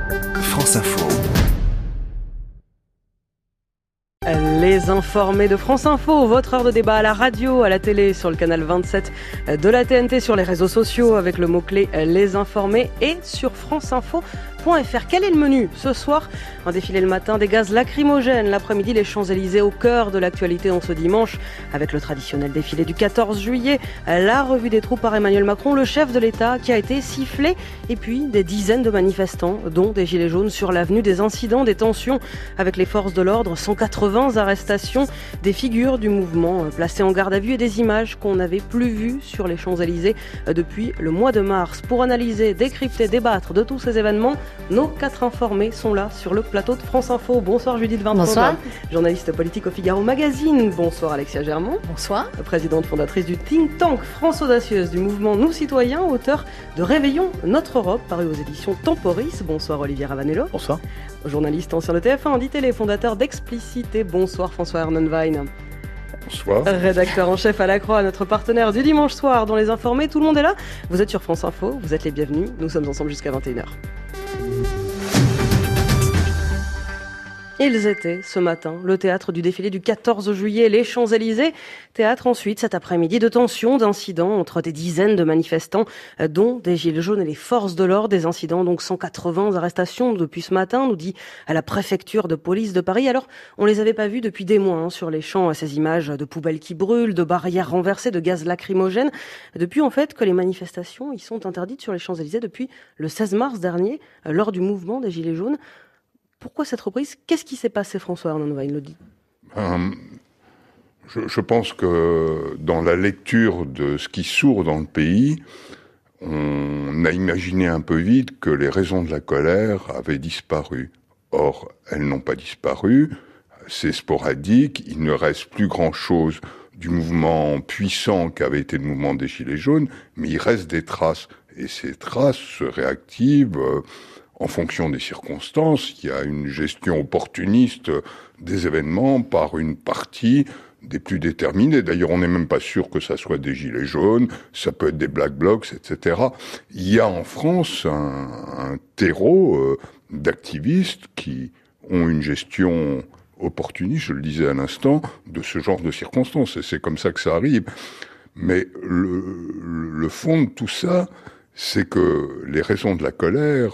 France Info. Les informés de France Info, votre heure de débat à la radio, à la télé, sur le canal 27 de la TNT, sur les réseaux sociaux avec le mot-clé Les informés et sur franceinfo.fr. Quel est le menu ce soir? Un défilé le matin, des gaz lacrymogènes. L'après-midi, les Champs-Élysées au cœur de l'actualité en ce dimanche avec le traditionnel défilé du 14 juillet. La revue des troupes par Emmanuel Macron, le chef de l'État qui a été sifflé. Et puis des dizaines de manifestants, dont des gilets jaunes sur l'avenue, des incidents, des tensions avec les forces de l'ordre, 180 arrestations, des figures du mouvement placées en garde à vue et des images qu'on n'avait plus vues sur les Champs-Élysées depuis le mois de mars. Pour analyser, décrypter, débattre de tous ces événements, nos 4 informés sont là sur le plateau de France Info. Bonsoir Judith Vintraud. Bonsoir. Journaliste politique au Figaro Magazine. Bonsoir Alexia Germont. Bonsoir. Présidente fondatrice du think tank France Audacieuse, du mouvement Nous Citoyens, auteur de Réveillons notre Europe, paru aux éditions Temporis. Bonsoir Olivier Ravanello. Bonsoir. Journaliste ancien de TF1, Andi Télé, fondateur d'Explicité. Bonsoir François Hernenwein. Bonsoir. Rédacteur en chef à La Croix, notre partenaire du dimanche soir dans Les Informés. Tout le monde est là. Vous êtes sur France Info, vous êtes les bienvenus. Nous sommes ensemble jusqu'à 21h. Ils étaient, ce matin, le théâtre du défilé du 14 juillet, les Champs-Élysées. Théâtre ensuite, cet après-midi, de tensions, d'incidents entre des dizaines de manifestants, dont des gilets jaunes et les forces de l'ordre. Des incidents, donc 180 arrestations depuis ce matin, nous dit à la préfecture de police de Paris. Alors, on les avait pas vus depuis des mois sur les champs, ces images de poubelles qui brûlent, de barrières renversées, de gaz lacrymogènes. Depuis, en fait, que les manifestations y sont interdites sur les Champs-Élysées depuis le 16 mars dernier, lors du mouvement des gilets jaunes. Pourquoi cette reprise? Qu'est-ce qui s'est passé, François Hernenwein, le dit? Je pense que dans la lecture de ce qui sourd dans le pays, on a imaginé un peu vite que les raisons de la colère avaient disparu. Or, elles n'ont pas disparu, c'est sporadique, il ne reste plus grand-chose du mouvement puissant qu'avait été le mouvement des Gilets jaunes, mais il reste des traces. Et ces traces se réactivent en fonction des circonstances. Il y a une gestion opportuniste des événements par une partie des plus déterminés. D'ailleurs, on n'est même pas sûr que ça soit des gilets jaunes, ça peut être des black blocs, etc. Il y a en France un terreau d'activistes qui ont une gestion opportuniste, je le disais à l'instant, de ce genre de circonstances. Et c'est comme ça que ça arrive. Mais le fond de tout ça, c'est que les raisons de la colère,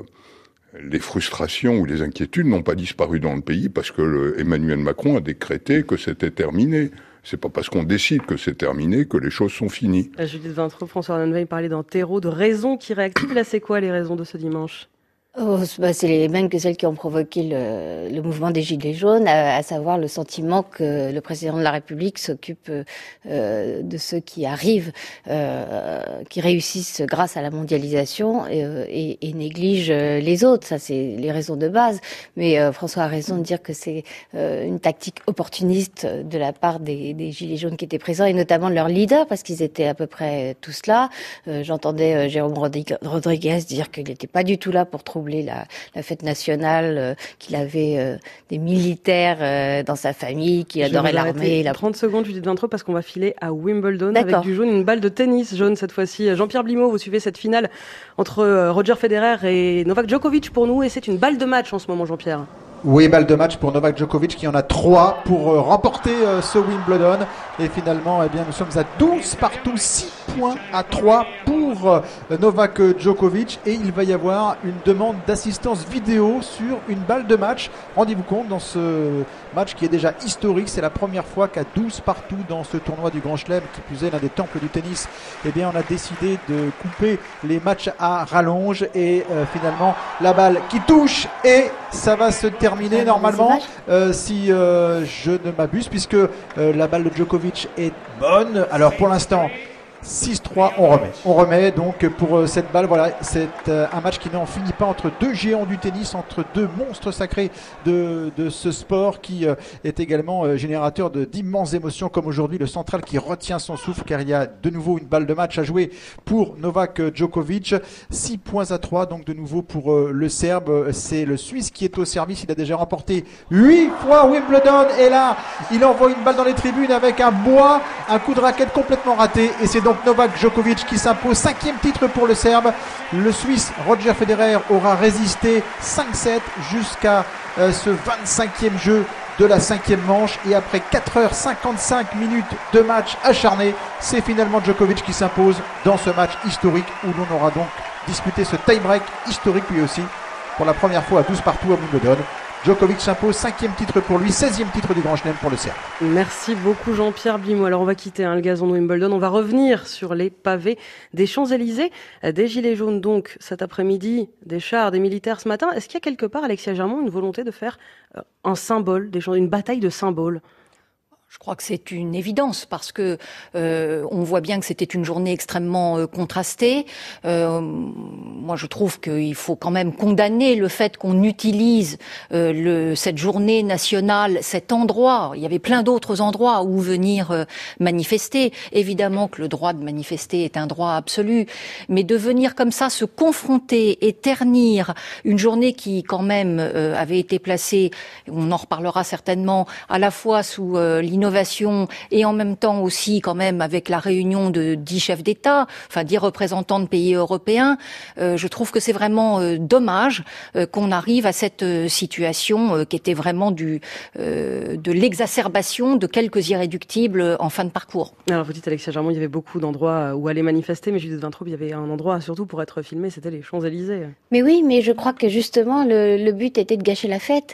les frustrations ou les inquiétudes n'ont pas disparu dans le pays parce que Emmanuel Macron a décrété que c'était terminé. C'est pas parce qu'on décide que c'est terminé que les choses sont finies. Judith Vintraud, François Hernenwein parlait d'un terreau de raisons qui réactivent. Là, c'est quoi les raisons de ce dimanche? C'est les mêmes que celles qui ont provoqué le mouvement des Gilets jaunes, à savoir le sentiment que le président de la République s'occupe de ceux qui arrivent, qui réussissent grâce à la mondialisation et néglige les autres. Ça, c'est les raisons de base. Mais François a raison de dire que c'est une tactique opportuniste de la part des Gilets jaunes qui étaient présents, et notamment de leur leader, parce qu'ils étaient à peu près tous là. J'entendais Jérôme Rodriguez dire qu'il n'était pas du tout là pour troubler la fête nationale, qu'il avait des militaires dans sa famille, qu'il adorait l'armée. 30 secondes, Judith Vintraud, parce qu'on va filer à Wimbledon. D'accord. Avec du jaune, une balle de tennis jaune cette fois-ci. Jean-Pierre Blimaud, vous suivez cette finale entre Roger Federer et Novak Djokovic pour nous, et c'est une balle de match en ce moment, Jean-Pierre. Oui, balle de match pour Novak Djokovic qui en a 3 pour remporter ce Wimbledon. Et finalement, eh bien, nous sommes à 12 partout, 6 points à 3 pour Novak Djokovic. Et il va y avoir une demande d'assistance vidéo sur une balle de match. Rendez-vous compte, dans ce match qui est déjà historique, c'est la première fois qu'à 12 partout dans ce tournoi du Grand Chelem, qui plus est l'un des temples du tennis, eh bien, on a décidé de couper les matchs à rallonge. Et finalement, la balle qui touche, et ça va se terminer normalement, si je ne m'abuse, puisque la balle de Djokovic est bonne. Alors pour l'instant, 6-3, on remet donc pour cette balle. Voilà, c'est un match qui n'en finit pas entre deux géants du tennis, entre deux monstres sacrés de ce sport qui est également générateur d'immenses émotions, comme aujourd'hui le central qui retient son souffle car il y a de nouveau une balle de match à jouer pour Novak Djokovic. 6 points à 3 donc de nouveau pour le Serbe. C'est le Suisse qui est au service, il a déjà remporté 8 fois Wimbledon et là il envoie une balle dans les tribunes avec un coup de raquette complètement raté, et c'est donc donc Novak Djokovic qui s'impose, 5e titre pour le Serbe. Le Suisse Roger Federer aura résisté 5-7 jusqu'à ce 25e jeu de la 5e manche, et après 4h55 minutes de match acharné, c'est finalement Djokovic qui s'impose dans ce match historique où l'on aura donc disputé ce tie-break historique lui aussi pour la première fois à 12 partout à Wimbledon. Djokovic s'impose, 5e titre pour lui, 16e titre du Grand Chelem pour le Serbe. Merci beaucoup Jean-Pierre Blimou. Alors on va quitter le gazon de Wimbledon, on va revenir sur les pavés des Champs-Élysées, des gilets jaunes donc cet après-midi, des chars, des militaires ce matin. Est-ce qu'il y a quelque part, Alexia Germont, une volonté de faire un symbole, une bataille de symboles ? Je crois que c'est une évidence parce que on voit bien que c'était une journée extrêmement contrastée. Moi, je trouve qu'il faut quand même condamner le fait qu'on utilise cette journée nationale, cet endroit. Il y avait plein d'autres endroits où venir manifester. Évidemment que le droit de manifester est un droit absolu, mais de venir comme ça se confronter et ternir une journée qui quand même avait été placée, on en reparlera certainement, à la fois sous l'innovation et en même temps aussi quand même avec la réunion de 10 chefs d'État, enfin 10 représentants de pays européens, je trouve que c'est vraiment dommage qu'on arrive à cette situation qui était vraiment de l'exacerbation de quelques irréductibles en fin de parcours. Alors vous dites Alexia Germont, il y avait beaucoup d'endroits où aller manifester, mais Judith Vintraub, il y avait un endroit surtout pour être filmé, c'était les Champs-Élysées. Mais oui, mais je crois que justement le but était de gâcher la fête.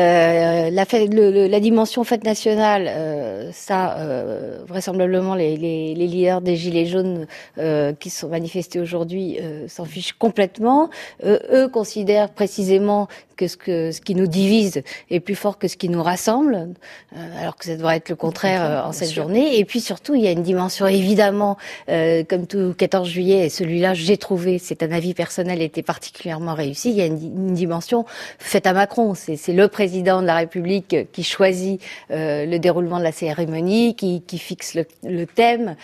La dimension fête nationale, vraisemblablement les leaders des Gilets jaunes qui sont manifestés aujourd'hui s'en fichent complètement. Eux considèrent précisément que ce qui nous divise est plus fort que ce qui nous rassemble, alors que ça devrait être le contraire en cette journée. Et puis surtout, il y a une dimension évidemment, comme tout 14 juillet, et celui-là, j'ai trouvé, c'est un avis personnel, était particulièrement réussi. Il y a une dimension faite à Macron. C'est le président de la République qui choisit le déroulement de la cérémonie, qui fixe le thème.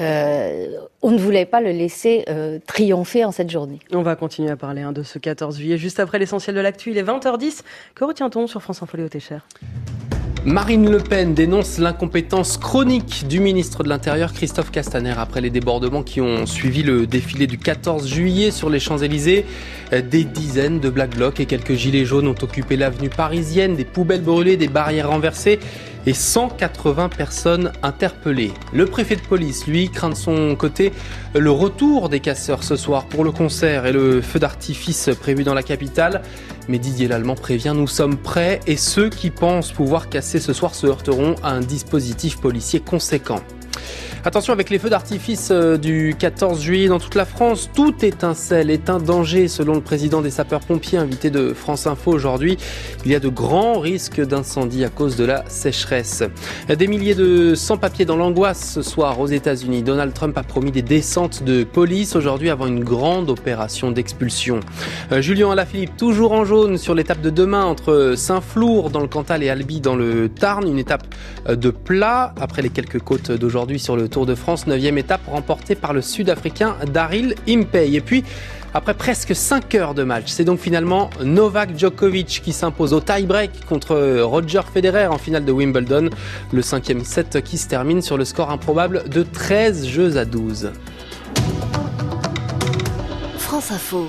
On ne voulait pas le laisser triompher en cette journée. On va continuer à parler de ce 14 juillet, juste après l'essentiel de l'actu. Il est 20h10. Que retient-on sur France Info Léo Técher ? Marine Le Pen dénonce l'incompétence chronique du ministre de l'Intérieur Christophe Castaner après les débordements qui ont suivi le défilé du 14 juillet sur les Champs-Élysées. Des dizaines de Black Blocs et quelques gilets jaunes ont occupé l'avenue parisienne, des poubelles brûlées, des barrières renversées et 180 personnes interpellées. Le préfet de police, lui, craint de son côté le retour des casseurs ce soir pour le concert et le feu d'artifice prévu dans la capitale. Mais Didier Lallemand prévient, nous sommes prêts et ceux qui pensent pouvoir casser ce soir se heurteront à un dispositif policier conséquent. Attention avec les feux d'artifice du 14 juillet dans toute la France. Toute étincelle est un danger selon le président des sapeurs-pompiers invité de France Info aujourd'hui. Il y a de grands risques d'incendie à cause de la sécheresse. Des milliers de sans-papiers dans l'angoisse ce soir aux États-Unis. Donald Trump a promis des descentes de police aujourd'hui avant une grande opération d'expulsion. Julien Alaphilippe toujours en jaune sur l'étape de demain entre Saint-Flour dans le Cantal et Albi dans le Tarn. Une étape de plat après les quelques côtes d'aujourd'hui sur le Tour de France, 9e étape remportée par le Sud-Africain Daryl Impey. Et puis, après presque 5 heures de match, c'est donc finalement Novak Djokovic qui s'impose au tie-break contre Roger Federer en finale de Wimbledon. Le 5e set qui se termine sur le score improbable de 13-12. France Info.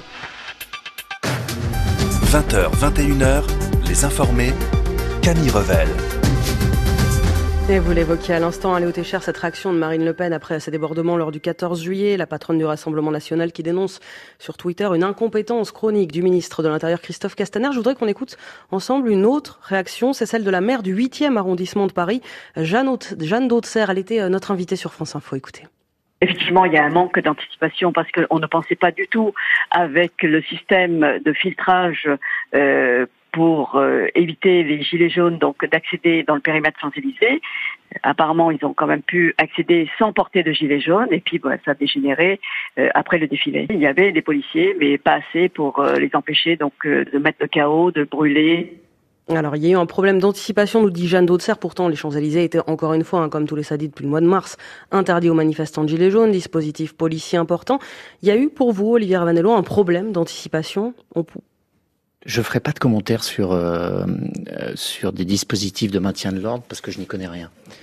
20h, 21h, les informés, Camille Revel. Et vous l'évoquiez à l'instant, Léo Técher, cette réaction de Marine Le Pen après ces débordements lors du 14 juillet, la patronne du Rassemblement national qui dénonce sur Twitter une incompétence chronique du ministre de l'Intérieur Christophe Castaner. Je voudrais qu'on écoute ensemble une autre réaction, c'est celle de la maire du 8e arrondissement de Paris, Jeanne Dautzer. Elle était notre invitée sur France Info. Écoutez. Effectivement, il y a un manque d'anticipation parce qu'on ne pensait pas du tout avec le système de filtrage pour éviter les gilets jaunes donc d'accéder dans le périmètre Champs-Élysées. Apparemment, ils ont quand même pu accéder sans porter de gilets jaunes et puis ça a dégénéré après le défilé. Il y avait des policiers, mais pas assez pour les empêcher donc de mettre le chaos, de brûler. Alors, il y a eu un problème d'anticipation, nous dit Jeanne Dautzer. Pourtant, les Champs-Élysées étaient encore une fois, comme tous les samedis depuis le mois de mars, interdits aux manifestants de gilets jaunes, dispositif policier important. Il y a eu pour vous, Olivier Ravanello, un problème d'anticipation? Je ferai pas de commentaires sur des dispositifs de maintien de l'ordre parce que je n'y connais rien.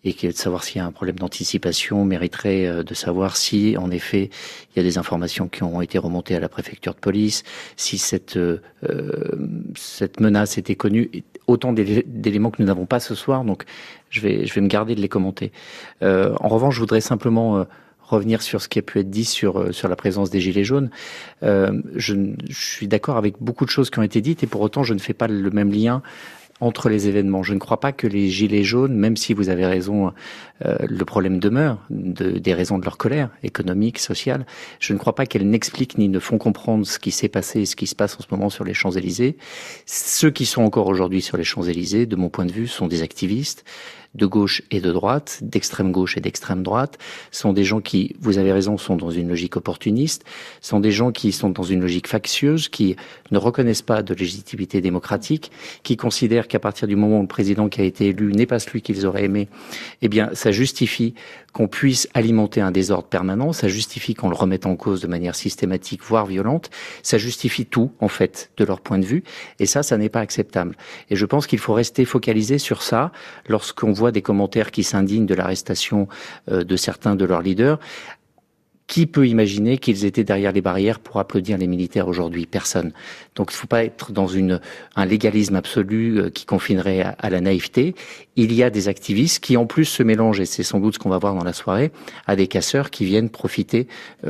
et de savoir s'il y a un problème d'anticipation mériterait de savoir si, en effet, il y a des informations qui ont été remontées à la préfecture de police, si cette menace était connue. Autant d'éléments que nous n'avons pas ce soir, donc je vais me garder de les commenter. En revanche, je voudrais simplement revenir sur ce qui a pu être dit sur la présence des Gilets jaunes. Je suis d'accord avec beaucoup de choses qui ont été dites et pour autant je ne fais pas le même lien entre les événements. Je ne crois pas que les Gilets jaunes, même si vous avez raison, le problème demeure, des raisons de leur colère économique, sociale, je ne crois pas qu'elles n'expliquent ni ne font comprendre ce qui s'est passé et ce qui se passe en ce moment sur les Champs-Élysées. Ceux qui sont encore aujourd'hui sur les Champs-Élysées, de mon point de vue, sont des activistes de gauche et de droite, d'extrême gauche et d'extrême droite, sont des gens qui, vous avez raison, sont dans une logique opportuniste, sont des gens qui sont dans une logique factieuse, qui ne reconnaissent pas de légitimité démocratique, qui considèrent qu'à partir du moment où le président qui a été élu n'est pas celui qu'ils auraient aimé, eh bien, ça justifie qu'on puisse alimenter un désordre permanent, ça justifie qu'on le remette en cause de manière systématique, voire violente, ça justifie tout, en fait, de leur point de vue, et ça n'est pas acceptable. Et je pense qu'il faut rester focalisé sur ça lorsqu'on voit des commentaires qui s'indignent de l'arrestation de certains de leurs leaders. Qui peut imaginer qu'ils étaient derrière les barrières pour applaudir les militaires aujourd'hui? Personne. Donc il ne faut pas être dans un légalisme absolu qui confinerait à la naïveté. Il y a des activistes qui en plus se mélangent, et c'est sans doute ce qu'on va voir dans la soirée, à des casseurs qui viennent profiter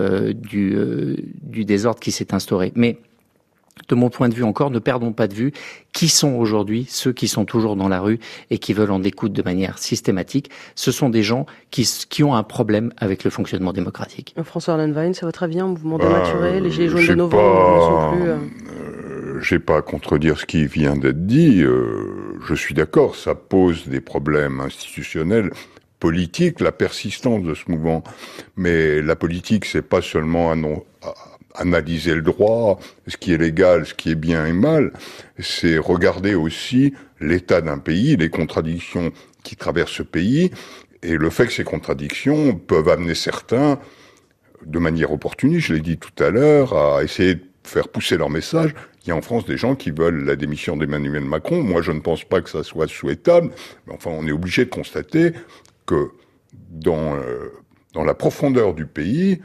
du désordre qui s'est instauré. Mais de mon point de vue encore, ne perdons pas de vue qui sont aujourd'hui ceux qui sont toujours dans la rue et qui veulent en découdre de manière systématique. Ce sont des gens qui ont un problème avec le fonctionnement démocratique. François Hollenwein, c'est votre avis, un mouvement dématuré, les Gilets jaunes de novembre ne sont plus... J'ai pas à contredire ce qui vient d'être dit. Je suis d'accord, ça pose des problèmes institutionnels, politiques, la persistance de ce mouvement. Mais la politique, c'est pas seulement analyser le droit, ce qui est légal, ce qui est bien et mal, c'est regarder aussi l'état d'un pays, les contradictions qui traversent ce pays, et le fait que ces contradictions peuvent amener certains, de manière opportuniste, je l'ai dit tout à l'heure, à essayer de faire pousser leur message. Il y a en France des gens qui veulent la démission d'Emmanuel Macron. Moi, je ne pense pas que ça soit souhaitable, mais enfin, on est obligé de constater que dans la profondeur du pays,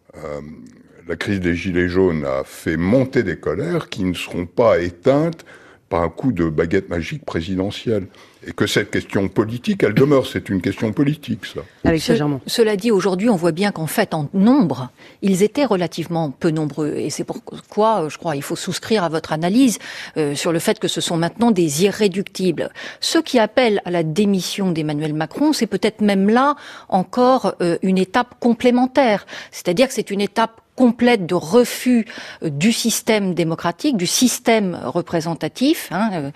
la crise des Gilets jaunes a fait monter des colères qui ne seront pas éteintes par un coup de baguette magique présidentielle. Et que cette question politique, elle demeure, c'est une question politique, ça. Cela dit, aujourd'hui, on voit bien qu'en fait, en nombre, ils étaient relativement peu nombreux. Et c'est pourquoi, je crois, il faut souscrire à votre analyse sur le fait que ce sont maintenant des irréductibles. Ceux qui appellent à la démission d'Emmanuel Macron, c'est peut-être même là encore une étape complémentaire. C'est-à-dire que c'est une étape complète de refus du système démocratique, du système représentatif,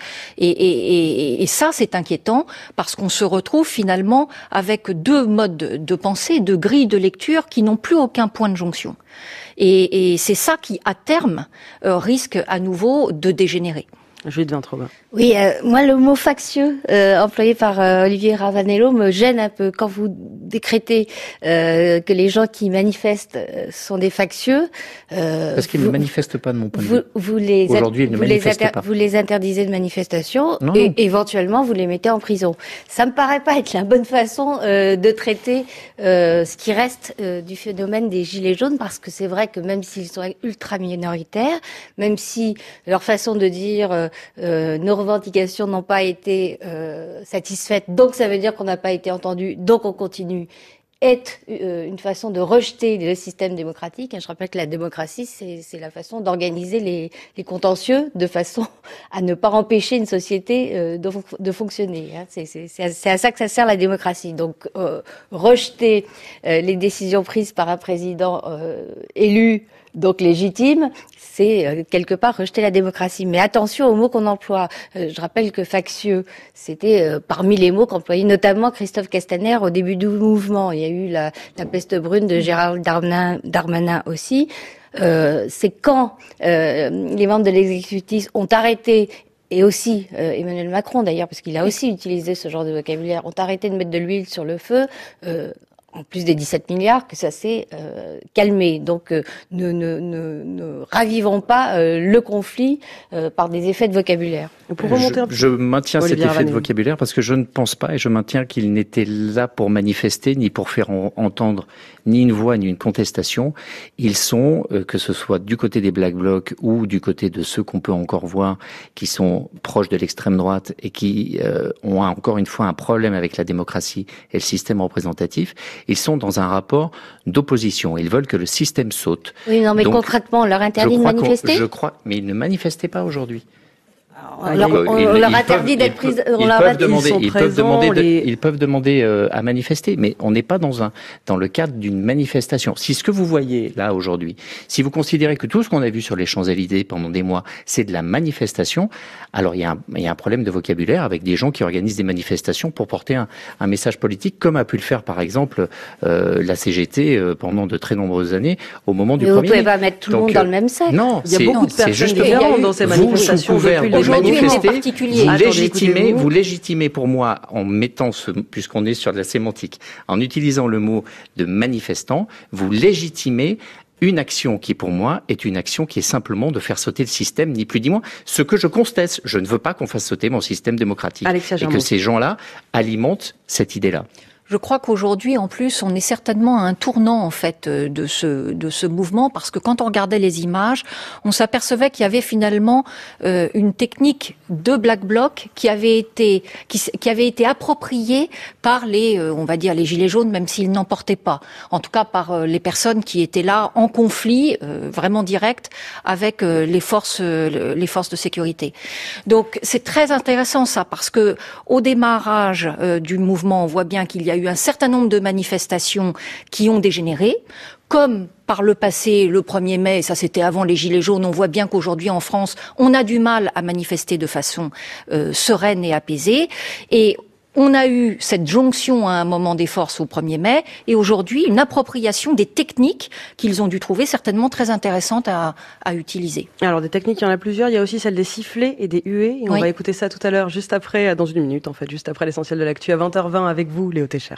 et ça c'est inquiétant parce qu'on se retrouve finalement avec deux modes de pensée, deux grilles de lecture qui n'ont plus aucun point de jonction. Et c'est ça qui, à terme, risque à nouveau de dégénérer. Juliette Vintraube. Oui, moi le mot factieux employé par Olivier Ravanello me gêne un peu. Quand vous décrétez que les gens qui manifestent sont des factieux, parce qu'ils ne manifestent pas de mon point de vue. Aujourd'hui, ils ne manifestent pas. Vous les interdisez de manifestation et éventuellement vous les mettez en prison. Ça me paraît pas être la bonne façon de traiter ce qui reste du phénomène des Gilets jaunes, parce que c'est vrai que même s'ils sont ultra minoritaires, même si leur façon de dire nos revendications n'ont pas été satisfaites, donc ça veut dire qu'on n'a pas été entendu, donc on continue, est une façon de rejeter le système démocratique. Je rappelle que la démocratie, c'est la façon d'organiser les contentieux de façon à ne pas empêcher une société de fonctionner. C'est à ça que ça sert la démocratie. Donc rejeter les décisions prises par un président élu, donc légitime, c'est quelque part rejeter la démocratie. Mais attention aux mots qu'on emploie. Je rappelle que factieux, c'était parmi les mots qu'employait notamment Christophe Castaner au début du mouvement. Il y a eu la peste brune de Gérald Darmanin aussi. C'est quand les membres de l'exécutif ont arrêté, et aussi Emmanuel Macron d'ailleurs, parce qu'il a aussi utilisé ce genre de vocabulaire, ont arrêté de mettre de l'huile sur le feu, en plus des 17 milliards, que ça s'est calmé. Donc, ne ravivons pas le conflit par des effets de vocabulaire. Je maintiens cet effet de vocabulaire parce que je ne pense pas et je maintiens qu'il n'était là pour manifester ni pour faire entendre ni une voix ni une contestation. Ils sont, que ce soit du côté des Black Blocs ou du côté de ceux qu'on peut encore voir qui sont proches de l'extrême droite et qui ont encore une fois un problème avec la démocratie et le système représentatif, ils sont dans un rapport d'opposition. Ils veulent que le système saute. Oui, non, mais donc, concrètement, on leur interdit de manifester ? Je crois, mais ils ne manifestaient pas aujourd'hui. On leur interdit d'être pris. Ils peuvent demander à manifester, mais on n'est pas dans le cadre d'une manifestation. Si ce que vous voyez là aujourd'hui, si vous considérez que tout ce qu'on a vu sur les Champs-Élysées pendant des mois, c'est de la manifestation, alors il y a un problème de vocabulaire avec des gens qui organisent des manifestations pour porter un message politique, comme a pu le faire par exemple la CGT pendant de très nombreuses années au moment du premier. Vous ne pouvez pas mettre tout le monde dans le même sac. Non, il y a beaucoup de personnes différentes dans ces manifestations. Vous légitimez pour moi en mettant puisqu'on est sur de la sémantique, en utilisant le mot de manifestant, vous légitimez une action qui, pour moi, est une action qui est simplement de faire sauter le système, ni plus ni moins. Ce que je conteste, je ne veux pas qu'on fasse sauter mon système démocratique. Et que ces gens-là alimentent cette idée-là. Je crois qu'aujourd'hui, en plus, on est certainement à un tournant, en fait, de ce mouvement, parce que quand on regardait les images, on s'apercevait qu'il y avait finalement une technique de Black Bloc qui avait été appropriée par on va dire, les gilets jaunes, même s'ils n'en portaient pas. En tout cas, par les personnes qui étaient là en conflit, vraiment direct, avec les forces de sécurité. Donc, c'est très intéressant ça, parce que au démarrage du mouvement, on voit bien qu'il y a eu un certain nombre de manifestations qui ont dégénéré, comme par le passé, le 1er mai, ça c'était avant les Gilets jaunes, on voit bien qu'aujourd'hui en France, on a du mal à manifester de façon sereine et apaisée, et on a eu cette jonction à un moment des forces au 1er mai, et aujourd'hui une appropriation des techniques qu'ils ont dû trouver certainement très intéressantes à utiliser. Alors des techniques, il y en a plusieurs, il y a aussi celle des sifflets et des huées, et on va écouter ça tout à l'heure, juste après, dans une minute en fait, juste après l'essentiel de l'actu, à 20h20 avec vous, Léo Técher.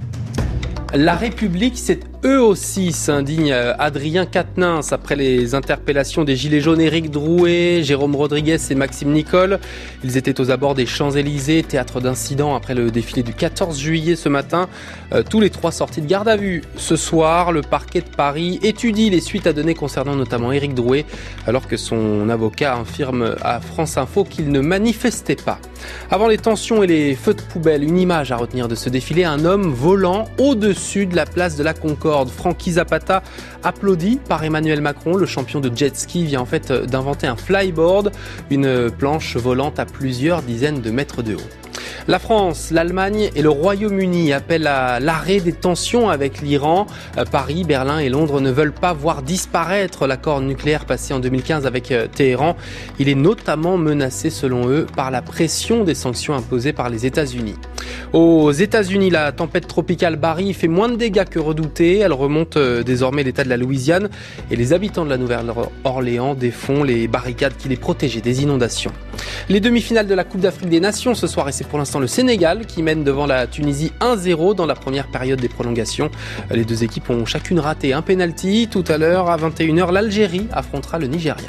La République, c'est eux aussi, s'indigne Adrien Quatennens après les interpellations des Gilets jaunes Éric Drouet, Jérôme Rodriguez et Maxime Nicole. Ils étaient aux abords des Champs-Élysées, théâtre d'incidents après le défilé du 14 juillet ce matin. Tous les trois sortis de garde à vue. Ce soir, le parquet de Paris étudie les suites à donner concernant notamment Éric Drouet, alors que son avocat affirme à France Info qu'il ne manifestait pas. Avant les tensions et les feux de poubelle, une image à retenir de ce défilé, un homme volant au-dessus de la place de la Concorde. Francky Zapata, applaudi par Emmanuel Macron, le champion de jet ski, vient en fait d'inventer un flyboard, une planche volante à plusieurs dizaines de mètres de haut. La France, l'Allemagne et le Royaume-Uni appellent à l'arrêt des tensions avec l'Iran. Paris, Berlin et Londres ne veulent pas voir disparaître l'accord nucléaire passé en 2015 avec Téhéran. Il est notamment menacé, selon eux, par la pression des sanctions imposées par les États-Unis. Aux États-Unis, la tempête tropicale Barry fait moins de dégâts que redoutée. Elle remonte désormais l'état de la Louisiane et les habitants de la Nouvelle-Orléans défont les barricades qui les protégeaient des inondations. Les demi-finales de la Coupe d'Afrique des Nations ce soir, et c'est pour l'instant le Sénégal qui mène devant la Tunisie 1-0 dans la première période des prolongations. Les deux équipes ont chacune raté un pénalty. Tout à l'heure, à 21h, l'Algérie affrontera le Nigeria.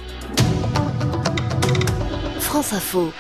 France Info.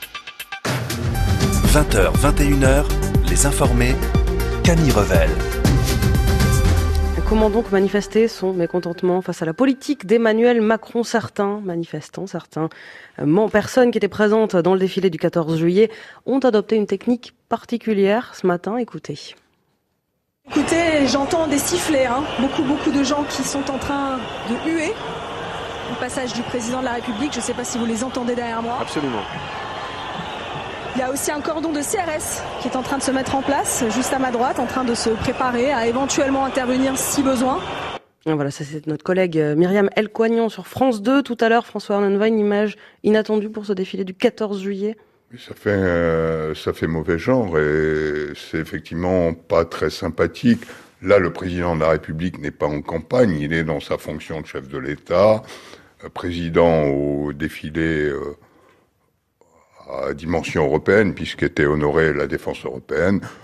20h, 21h, les informés, Camille Revel. Comment donc manifester son mécontentement face à la politique d'Emmanuel Macron? Certains manifestants, personnes qui étaient présentes dans le défilé du 14 juillet ont adopté une technique particulière ce matin. Écoutez, j'entends des sifflets, beaucoup de gens qui sont en train de huer au passage du président de la République. Je ne sais pas si vous les entendez derrière moi. Absolument. Il y a aussi un cordon de CRS qui est en train de se mettre en place, juste à ma droite, en train de se préparer à éventuellement intervenir si besoin. Voilà, ça c'est notre collègue Myriam Elcoignon sur France 2. Tout à l'heure, François Arnonva, une image inattendue pour ce défilé du 14 juillet. Ça fait mauvais genre et c'est effectivement pas très sympathique. Là, le président de la République n'est pas en campagne, il est dans sa fonction de chef de l'État, président au défilé à dimension européenne, puisqu'était honorée la défense européenne.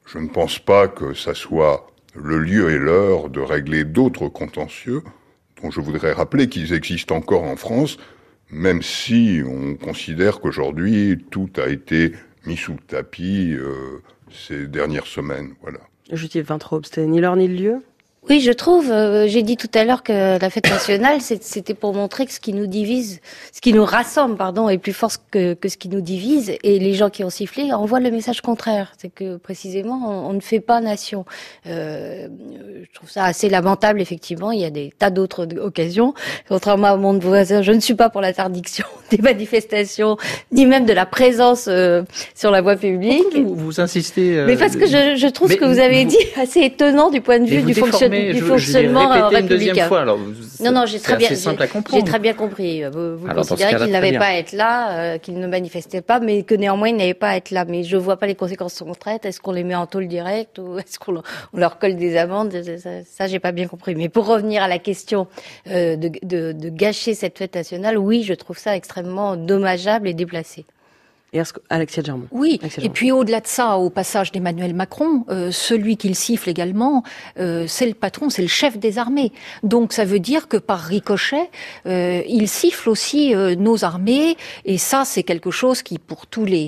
je ne pense pas que ça soit le lieu et l'heure de régler d'autres contentieux, dont je voudrais rappeler qu'ils existent encore en France, même si on considère qu'aujourd'hui, tout a été mis sous le tapis ces dernières semaines. Voilà. Justice Vintraube, c'était ni l'heure ni le lieu ? Oui, je trouve, j'ai dit tout à l'heure que la fête nationale, c'était pour montrer que ce qui nous divise, ce qui nous rassemble, est plus fort que ce qui nous divise. Et les gens qui ont sifflé envoient le message contraire. C'est que, précisément, on ne fait pas nation. Je trouve ça assez lamentable, effectivement. Il y a des tas d'autres occasions. Contrairement à mon voisin, je ne suis pas pour l'interdiction des manifestations, ni même de la présence sur la voie publique. Vous insistez... Mais parce que je trouve ce que vous avez dit assez étonnant du point de vue du fonctionnement républicain. Une deuxième fois. Alors, non, j'ai très bien, j'ai très bien compris. Vous considérez qu'il n'avait pas à être là, qu'il ne manifestait pas, mais que néanmoins il n'avait pas à être là. Mais je vois pas les conséquences concrètes. Est-ce qu'on les met en tôle directe ou est-ce qu'on leur colle des amendes? Ça, j'ai pas bien compris. Mais pour revenir à la question de gâcher cette fête nationale, oui, je trouve ça extrêmement dommageable et déplacé. Et Alexia de Germont. Oui, et puis au-delà de ça, au passage d'Emmanuel Macron, celui qu'il siffle également, c'est le patron, c'est le chef des armées. Donc ça veut dire que par ricochet, il siffle aussi nos armées, et ça c'est quelque chose qui, pour tous les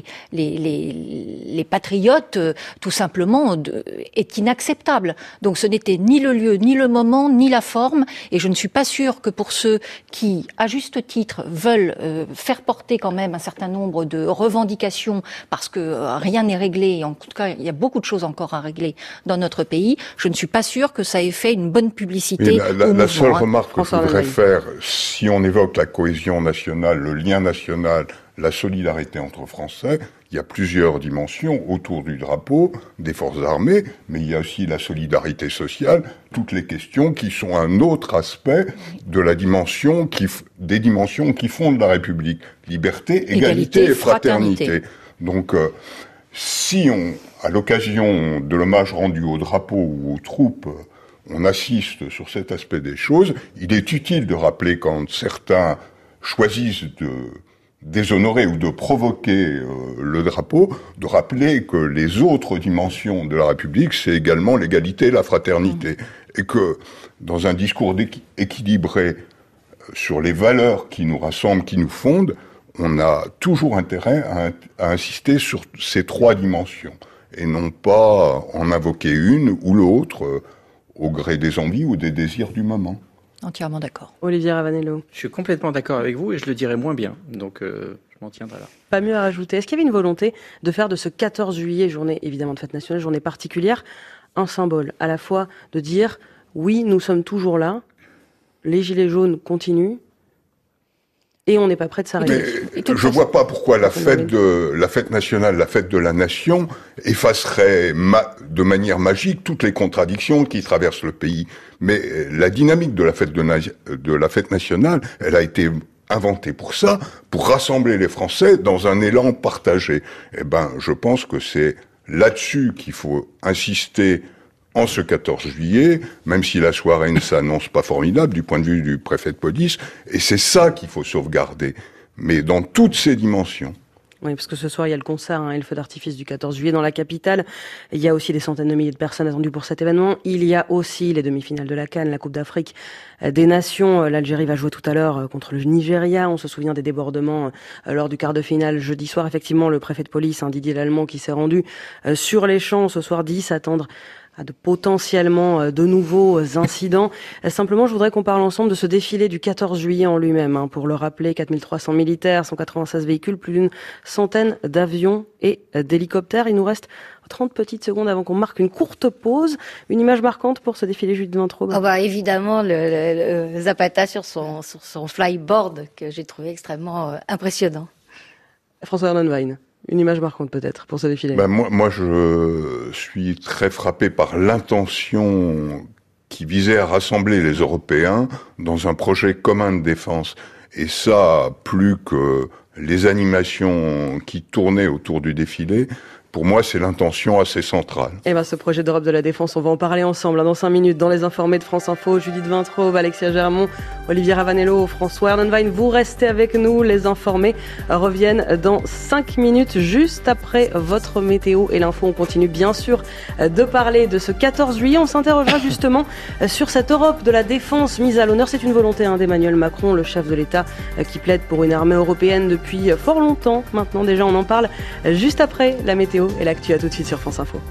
patriotes, tout simplement, est inacceptable. Donc ce n'était ni le lieu, ni le moment, ni la forme, et je ne suis pas sûre que pour ceux qui, à juste titre, veulent faire porter quand même un certain nombre de revendications, parce que rien n'est réglé, en tout cas il y a beaucoup de choses encore à régler dans notre pays, je ne suis pas sûre que ça ait fait une bonne publicité. La seule remarque que je voudrais faire, si on évoque la cohésion nationale, le lien national, la solidarité entre Français, il y a plusieurs dimensions autour du drapeau des forces armées, mais il y a aussi la solidarité sociale, toutes les questions qui sont un autre aspect de la dimension des dimensions qui fondent la République. Liberté, égalité et fraternité. Donc, si à l'occasion de l'hommage rendu au drapeau ou aux troupes, on assiste sur cet aspect des choses, il est utile de rappeler quand certains choisissent de déshonorer ou de provoquer le drapeau, de rappeler que les autres dimensions de la République, c'est également l'égalité et la fraternité. Et que dans un discours équilibré sur les valeurs qui nous rassemblent, qui nous fondent, on a toujours intérêt à insister sur ces trois dimensions, et non pas en invoquer une ou l'autre au gré des envies ou des désirs du moment. Entièrement d'accord. Olivier Ravanello. Je suis complètement d'accord avec vous et je le dirais moins bien. Donc, je m'en tiendrai là. Pas mieux à rajouter. Est-ce qu'il y avait une volonté de faire de ce 14 juillet, journée évidemment de fête nationale, journée particulière, un symbole, à la fois de dire oui, nous sommes toujours là, les gilets jaunes continuent et on n'est pas prêt de s'arrêter. Je vois pas pourquoi la fête nationale, la fête de la nation, effacerait de manière magique toutes les contradictions qui traversent le pays. Mais la dynamique de la fête nationale, elle a été inventée pour ça, pour rassembler les Français dans un élan partagé. Eh ben, je pense que c'est là-dessus qu'il faut insister en ce 14 juillet, même si la soirée ne s'annonce pas formidable du point de vue du préfet de police, et c'est ça qu'il faut sauvegarder, mais dans toutes ses dimensions. Oui, parce que ce soir, il y a le concert et le feu d'artifice du 14 juillet dans la capitale. Il y a aussi des centaines de milliers de personnes attendues pour cet événement. Il y a aussi les demi-finales de la CAN, la Coupe d'Afrique des Nations. L'Algérie va jouer tout à l'heure contre le Nigeria. On se souvient des débordements lors du quart de finale jeudi soir. Effectivement, le préfet de police, Didier Lallemand, qui s'est rendu sur les champs ce soir, dit s'attendre à de potentiellement de nouveaux incidents. Simplement, je voudrais qu'on parle ensemble de ce défilé du 14 juillet en lui-même. Pour le rappeler, 4300 militaires, 196 véhicules, plus d'une centaine d'avions et d'hélicoptères. Il nous reste 30 petites secondes avant qu'on marque une courte pause. Une image marquante pour ce défilé Judith Vintraube. Évidemment, le Zapata sur son flyboard que j'ai trouvé extrêmement impressionnant. François Hernanwein. Une image marquante peut-être pour ce défilé. Moi, je suis très frappé par l'intention qui visait à rassembler les Européens dans un projet commun de défense. Et ça, plus que les animations qui tournaient autour du défilé, pour moi, c'est l'intention assez centrale. Et ce projet d'Europe de la Défense, on va en parler ensemble dans 5 minutes dans Les Informés de France Info. Judith Vintraube, Alexia Germont, Olivier Ravanello, François Erdenwein, vous restez avec nous. Les Informés reviennent dans 5 minutes, juste après votre météo et l'info. On continue bien sûr de parler de ce 14 juillet. On s'interrogera justement sur cette Europe de la Défense mise à l'honneur. C'est une volonté d'Emmanuel Macron, le chef de l'État, qui plaide pour une armée européenne depuis fort longtemps. Maintenant déjà, on en parle juste après la météo et l'actu. À tout de suite sur France Info.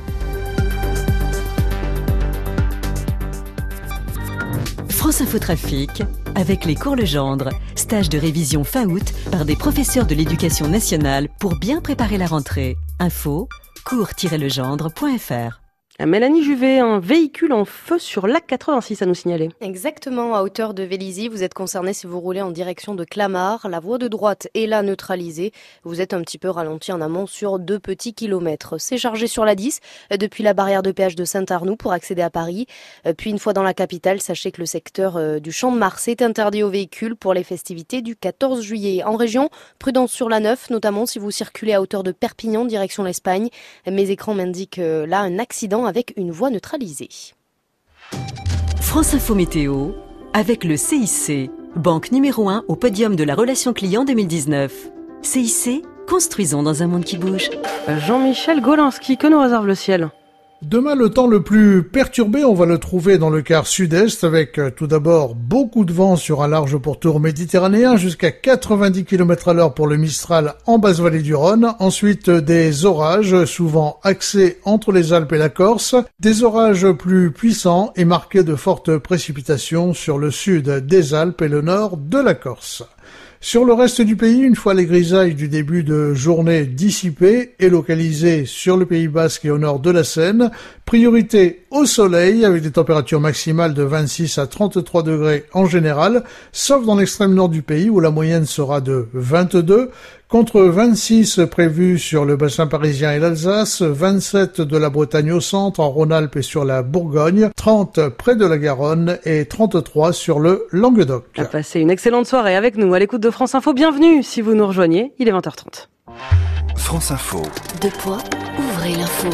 France Info Trafic avec les cours Legendre, stage de révision fin août par des professeurs de l'éducation nationale pour bien préparer la rentrée. Info cours-legendre.fr. Mélanie Juvet, un véhicule en feu sur l'A86 à nous signaler. Exactement, à hauteur de Vélizy. Vous êtes concerné si vous roulez en direction de Clamart. La voie de droite est là neutralisée. Vous êtes un petit peu ralenti en amont sur 2 petits kilomètres. C'est chargé sur la 10 depuis la barrière de péage de Saint-Arnoux pour accéder à Paris. Puis une fois dans la capitale, sachez que le secteur du Champ de Mars est interdit aux véhicules pour les festivités du 14 juillet. En région, prudence sur la 9, notamment si vous circulez à hauteur de Perpignan, direction l'Espagne. Mes écrans m'indiquent là un accident avec une voie neutralisée. France Info Météo avec le CIC, banque numéro 1 au podium de la relation client 2019. CIC, construisons dans un monde qui bouge. Jean-Michel Golinski, que nous réserve le ciel ? Demain, le temps le plus perturbé, on va le trouver dans le quart sud-est avec tout d'abord beaucoup de vent sur un large pourtour méditerranéen jusqu'à 90 km/h pour le Mistral en basse vallée du Rhône. Ensuite, des orages souvent axés entre les Alpes et la Corse. Des orages plus puissants et marqués de fortes précipitations sur le sud des Alpes et le nord de la Corse. Sur le reste du pays, une fois les grisailles du début de journée dissipées et localisées sur le Pays Basque et au nord de la Seine, priorité au soleil avec des températures maximales de 26 à 33 degrés en général, sauf dans l'extrême nord du pays où la moyenne sera de 22, contre 26 prévus sur le bassin parisien et l'Alsace, 27 de la Bretagne au centre, en Rhône-Alpes et sur la Bourgogne, 30 près de la Garonne et 33 sur le Languedoc. Passez une excellente soirée avec nous à l'écoute de France Info. Bienvenue si vous nous rejoignez, il est 20h30. France Info. Deux poids, ouvrez l'info.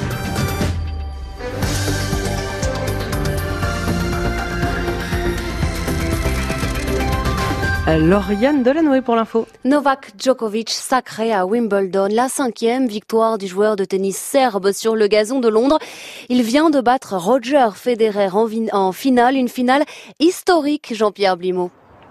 Lauriane Delanoë pour l'info. Novak Djokovic sacré à Wimbledon, la 5e victoire du joueur de tennis serbe sur le gazon de Londres. Il vient de battre Roger Federer en finale, une finale historique, Jean-Pierre Blimaud.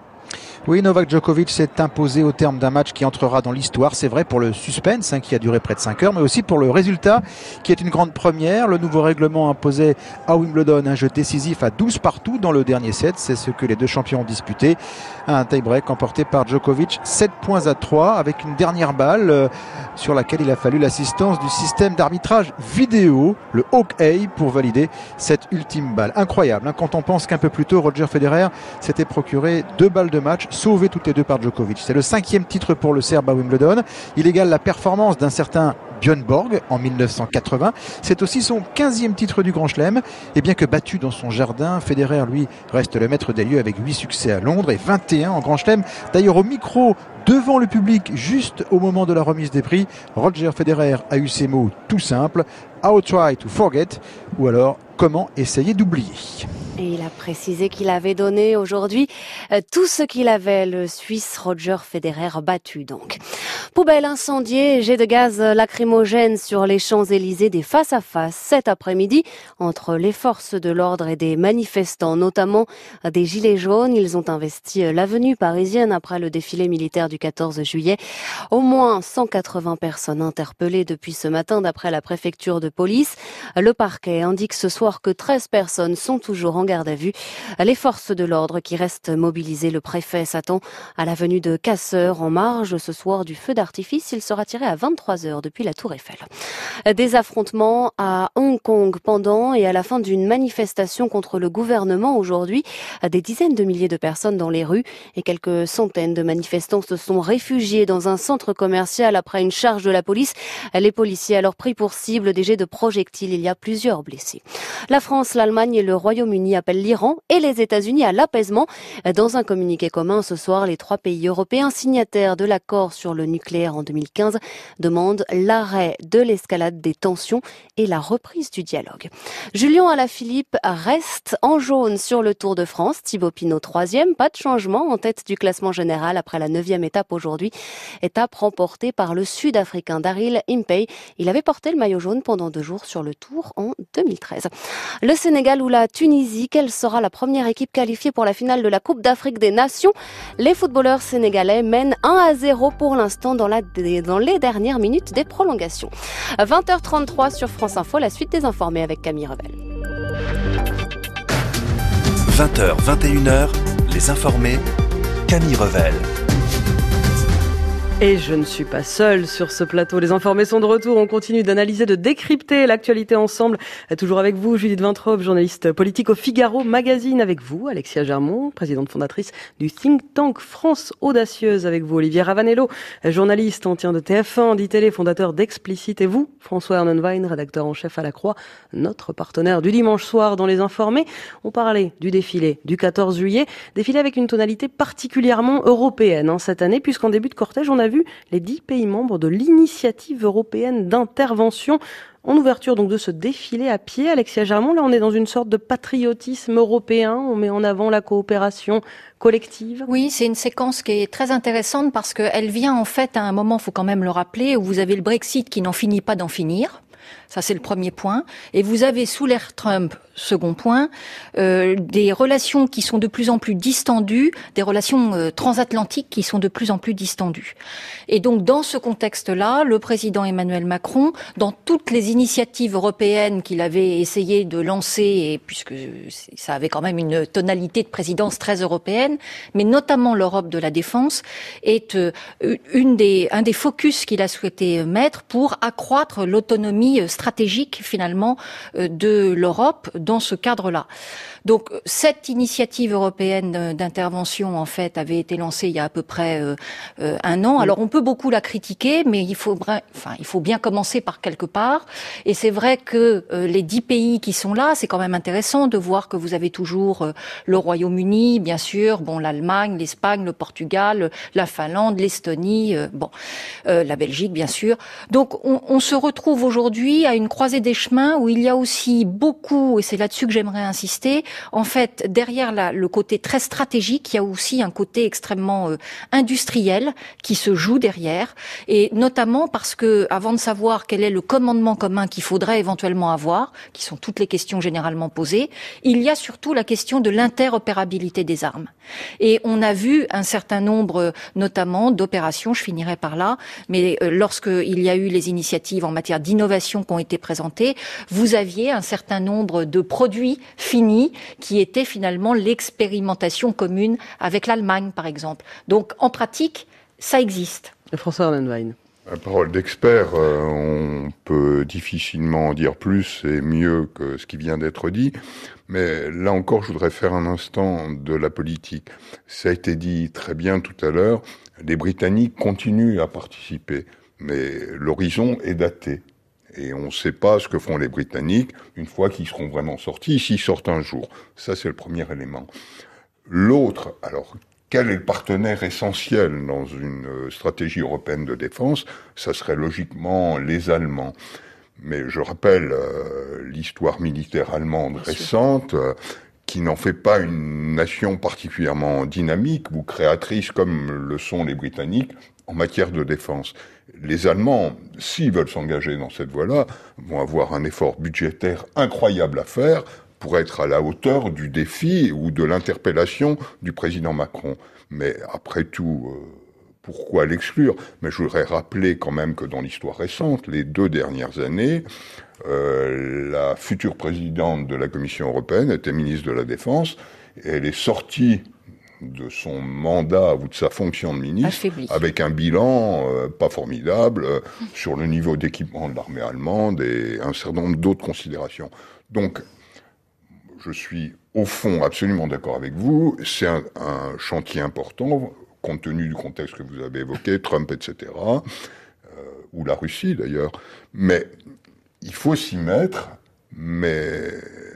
Oui, Novak Djokovic s'est imposé au terme d'un match qui entrera dans l'histoire. C'est vrai pour le suspense qui a duré près de 5 heures, mais aussi pour le résultat qui est une grande première. Le nouveau règlement imposait à Wimbledon un jeu décisif à 12 partout dans le dernier set. C'est ce que les deux champions ont disputé. Un tie-break emporté par Djokovic 7-3 avec une dernière balle sur laquelle il a fallu l'assistance du système d'arbitrage vidéo, le Hawk-Eye, pour valider cette ultime balle. Incroyable quand on pense qu'un peu plus tôt, Roger Federer s'était procuré 2 balles de match sauvées toutes les deux par Djokovic. C'est le 5e titre pour le Serbe à Wimbledon. Il égale la performance d'un certain Björn Borg en 1980. C'est aussi son 15e titre du Grand Chelem. Et bien que battu dans son jardin, Federer, lui, reste le maître des lieux avec 8 succès à Londres et 21 en Grand Chelem. D'ailleurs, au micro, devant le public, juste au moment de la remise des prix, Roger Federer a eu ces mots tout simples. How try to forget, ou alors comment essayer d'oublier. Et il a précisé qu'il avait donné aujourd'hui tout ce qu'il avait, le Suisse Roger Federer battu donc. Poubelle incendiée, jet de gaz lacrymogène sur les Champs-Élysées, des face-à-face cet après-midi entre les forces de l'ordre et des manifestants, notamment des Gilets jaunes. Ils ont investi l'avenue parisienne après le défilé militaire du 14 juillet. Au moins 180 personnes interpellées depuis ce matin d'après la préfecture de police. Le parquet indique ce soir que 13 personnes sont toujours en garde à vue. Les forces de l'ordre qui restent mobilisées, le préfet s'attend à la venue de casseurs en marge ce soir du feu d'artifice. Il sera tiré à 23h depuis la Tour Eiffel. Des affrontements à Hong Kong pendant et à la fin d'une manifestation contre le gouvernement aujourd'hui. Des dizaines de milliers de personnes dans les rues et quelques centaines de manifestants se sont réfugiés dans un centre commercial après une charge de la police. Les policiers alors pris pour cible des jets de projectiles. Il y a plusieurs blessés. La France, l'Allemagne et le Royaume-Uni appellent l'Iran et les États-Unis à l'apaisement. Dans un communiqué commun ce soir, les 3 pays européens signataires de l'accord sur le nucléaire en 2015 demandent l'arrêt de l'escalade des tensions et la reprise du dialogue. Julien Alaphilippe reste en jaune sur le Tour de France. Thibaut Pinot 3e, pas de changement en tête du classement général après la 9e étape aujourd'hui. Étape remportée par le Sud-Africain Daryl Impey. Il avait porté le maillot jaune pendant 2 jours sur le Tour en 2013. Le Sénégal ou la Tunisie, quelle sera la première équipe qualifiée pour la finale de la Coupe d'Afrique des Nations? Les footballeurs sénégalais mènent 1-0 pour l'instant dans les dernières minutes des prolongations. 20h33 sur France Info, la suite des informés avec Camille Revel. 20h, 21h, les informés, Camille Revel. Et je ne suis pas seule sur ce plateau. Les informés sont de retour. On continue d'analyser, de décrypter l'actualité ensemble. Toujours avec vous, Judith Vintraub, journaliste politique au Figaro Magazine. Avec vous, Alexia Germont, présidente fondatrice du think tank France Audacieuse. Avec vous, Olivier Ravanello, journaliste ancien de TF1, d'ITélé, fondateur d'Explicite. Et vous, François Ernenwein, rédacteur en chef à La Croix, notre partenaire du dimanche soir dans Les Informés. On parlait du défilé du 14 juillet. Défilé avec une tonalité particulièrement européenne cette année, puisqu'en début de cortège, on a vu les 10 pays membres de l'initiative européenne d'intervention en ouverture donc de ce défilé à pied. Alexia Germont, là on est dans une sorte de patriotisme européen, on met en avant la coopération collective. Oui, c'est une séquence qui est très intéressante parce qu'elle vient en fait à un moment, il faut quand même le rappeler, où vous avez le Brexit qui n'en finit pas d'en finir. Ça, c'est le premier point. Et vous avez, sous l'ère Trump, second point, des relations qui sont de plus en plus distendues, des relations transatlantiques qui sont de plus en plus distendues. Et donc, dans ce contexte-là, le président Emmanuel Macron, dans toutes les initiatives européennes qu'il avait essayé de lancer, et puisque ça avait quand même une tonalité de présidence très européenne, mais notamment l'Europe de la défense, est un des focus qu'il a souhaité mettre pour accroître l'autonomie stratégique, finalement, de l'Europe dans ce cadre-là. Donc, cette initiative européenne d'intervention, en fait, avait été lancée il y a à peu près 1 an. Alors, on peut beaucoup la critiquer, mais il faut bien commencer par quelque part. Et c'est vrai que les 10 pays qui sont là, c'est quand même intéressant de voir que vous avez toujours le Royaume-Uni, bien sûr, l'Allemagne, l'Espagne, le Portugal, la Finlande, l'Estonie, la Belgique, bien sûr. Donc, on se retrouve aujourd'hui à une croisée des chemins où il y a aussi beaucoup, et c'est là-dessus que j'aimerais insister, en fait, derrière le côté très stratégique, il y a aussi un côté extrêmement industriel qui se joue derrière, et notamment parce que, avant de savoir quel est le commandement commun qu'il faudrait éventuellement avoir, qui sont toutes les questions généralement posées, il y a surtout la question de l'interopérabilité des armes. Et on a vu un certain nombre, notamment, d'opérations, je finirai par là, mais lorsqu'il y a eu les initiatives en matière d'innovation qui ont été présentées, vous aviez un certain nombre de produits finis qui était finalement l'expérimentation commune avec l'Allemagne, par exemple. Donc, en pratique, ça existe. François Ernenwein. À parole d'expert, on peut difficilement en dire plus et mieux que ce qui vient d'être dit. Mais là encore, je voudrais faire un instant de la politique. Ça a été dit très bien tout à l'heure, les Britanniques continuent à participer, mais l'horizon est daté. Et on ne sait pas ce que feront les Britanniques une fois qu'ils seront vraiment sortis, s'ils sortent un jour. Ça, c'est le premier élément. L'autre, alors, quel est le partenaire essentiel dans une stratégie européenne de défense? Ça serait logiquement les Allemands. Mais je rappelle l'histoire militaire allemande récente, qui n'en fait pas une nation particulièrement dynamique ou créatrice comme le sont les Britanniques en matière de défense. Les Allemands, s'ils veulent s'engager dans cette voie-là, vont avoir un effort budgétaire incroyable à faire pour être à la hauteur du défi ou de l'interpellation du président Macron. Mais après tout, pourquoi l'exclure? Mais je voudrais rappeler quand même que dans l'histoire récente, les 2 dernières années, la future présidente de la Commission européenne était ministre de la Défense, et elle est sortie de son mandat ou de sa fonction de ministre affaibli, avec un bilan pas formidable sur le niveau d'équipement de l'armée allemande et un certain nombre d'autres considérations. Donc, je suis au fond absolument d'accord avec vous, c'est un chantier important, compte tenu du contexte que vous avez évoqué, Trump, etc., ou la Russie d'ailleurs, mais il faut s'y mettre, mais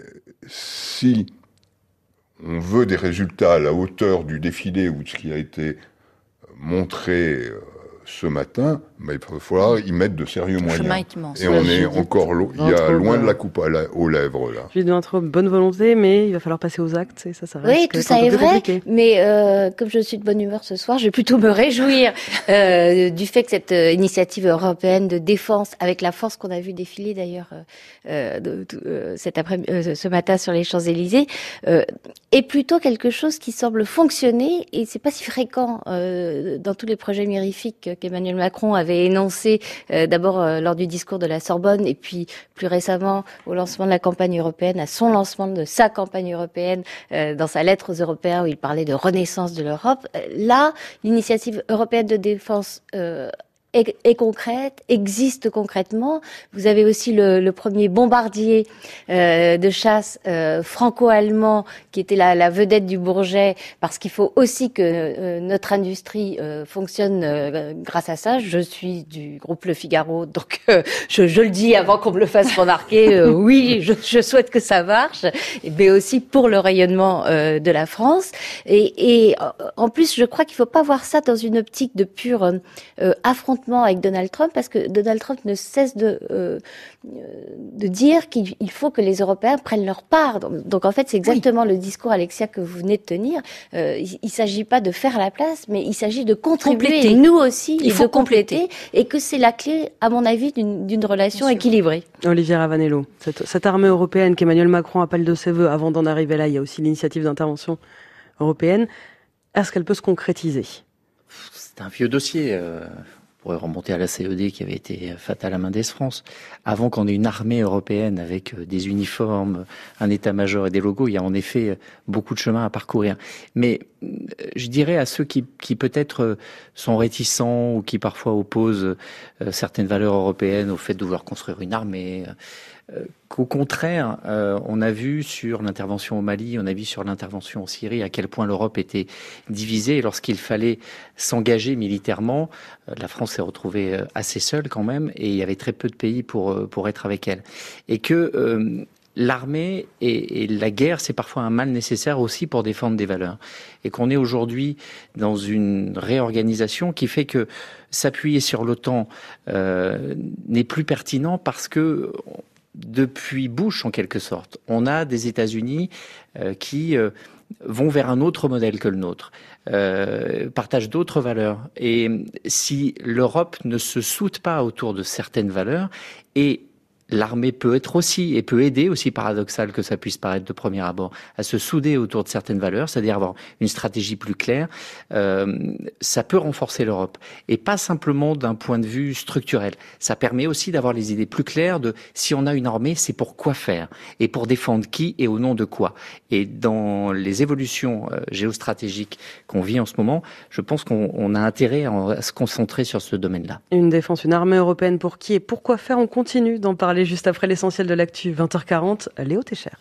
si on veut des résultats à la hauteur du défilé ou de ce qui a été montré ce matin, mais il va falloir y mettre de sérieux moyens. Et on est encore loin de la coupe aux lèvres, là. J'ai de trop bonne volonté, mais il va falloir passer aux actes, et ça reste oui, tout ça est vrai, compliqué. Mais comme je suis de bonne humeur ce soir, je vais plutôt me réjouir du fait que cette initiative européenne de défense, avec la force qu'on a vu défiler d'ailleurs ce matin sur les Champs-Élysées, est plutôt quelque chose qui semble fonctionner, et c'est pas si fréquent dans tous les projets mirifiques qu'Emmanuel Macron avait énoncé d'abord lors du discours de la Sorbonne et puis plus récemment au lancement de la campagne européenne, à son lancement de sa campagne européenne, dans sa lettre aux Européens où il parlait de renaissance de l'Europe. Là, l'initiative européenne de défense est concrète, existe concrètement. Vous avez aussi le premier bombardier de chasse franco-allemand qui était la vedette du Bourget, parce qu'il faut aussi que notre industrie fonctionne grâce à ça. Je suis du groupe Le Figaro, donc je le dis avant qu'on me le fasse remarquer. Oui, je souhaite que ça marche, mais aussi pour le rayonnement de la France. Et en plus, je crois qu'il ne faut pas voir ça dans une optique de pur affrontement avec Donald Trump, parce que Donald Trump ne cesse de dire qu'il faut que les Européens prennent leur part. Donc en fait, c'est exactement le discours, Alexia, que vous venez de tenir. Il ne s'agit pas de faire la place, mais il s'agit de contribuer, nous aussi, il faut compléter, et que c'est la clé, à mon avis, d'une relation équilibrée. Olivier Ravanello, cette armée européenne qu'Emmanuel Macron appelle de ses voeux, avant d'en arriver là, il y a aussi l'initiative d'intervention européenne. Est-ce qu'elle peut se concrétiser ? C'est un vieux dossier. On pourrait remonter à la CED qui avait été faite à la main d'Aix-France. Avant qu'on ait une armée européenne avec des uniformes, un état-major et des logos, il y a en effet beaucoup de chemin à parcourir. Mais je dirais à ceux qui peut-être sont réticents ou qui parfois opposent certaines valeurs européennes au fait de vouloir construire une armée, qu'au contraire, on a vu sur l'intervention au Mali, on a vu sur l'intervention en Syrie à quel point l'Europe était divisée. Et lorsqu'il fallait s'engager militairement, la France s'est retrouvée assez seule quand même, et il y avait très peu de pays pour être avec elle. Et que l'armée et la guerre, c'est parfois un mal nécessaire aussi pour défendre des valeurs. Et qu'on est aujourd'hui dans une réorganisation qui fait que s'appuyer sur l'OTAN n'est plus pertinent, parce que depuis Bush, en quelque sorte, on a des États-Unis qui vont vers un autre modèle que le nôtre, partagent d'autres valeurs. Et si l'Europe ne se soude pas autour de certaines valeurs, et l'armée peut être aussi, et peut aider, aussi paradoxal que ça puisse paraître de premier abord, à se souder autour de certaines valeurs, c'est-à-dire avoir une stratégie plus claire, ça peut renforcer l'Europe. Et pas simplement d'un point de vue structurel. Ça permet aussi d'avoir les idées plus claires de si on a une armée, c'est pour quoi faire, et pour défendre qui et au nom de quoi. Et dans les évolutions géostratégiques qu'on vit en ce moment, je pense qu'on a intérêt à se concentrer sur ce domaine-là. Une défense, une armée européenne pour qui et pourquoi faire? On continue d'en parler juste après l'essentiel de l'actu, 20h40, Léo Técher.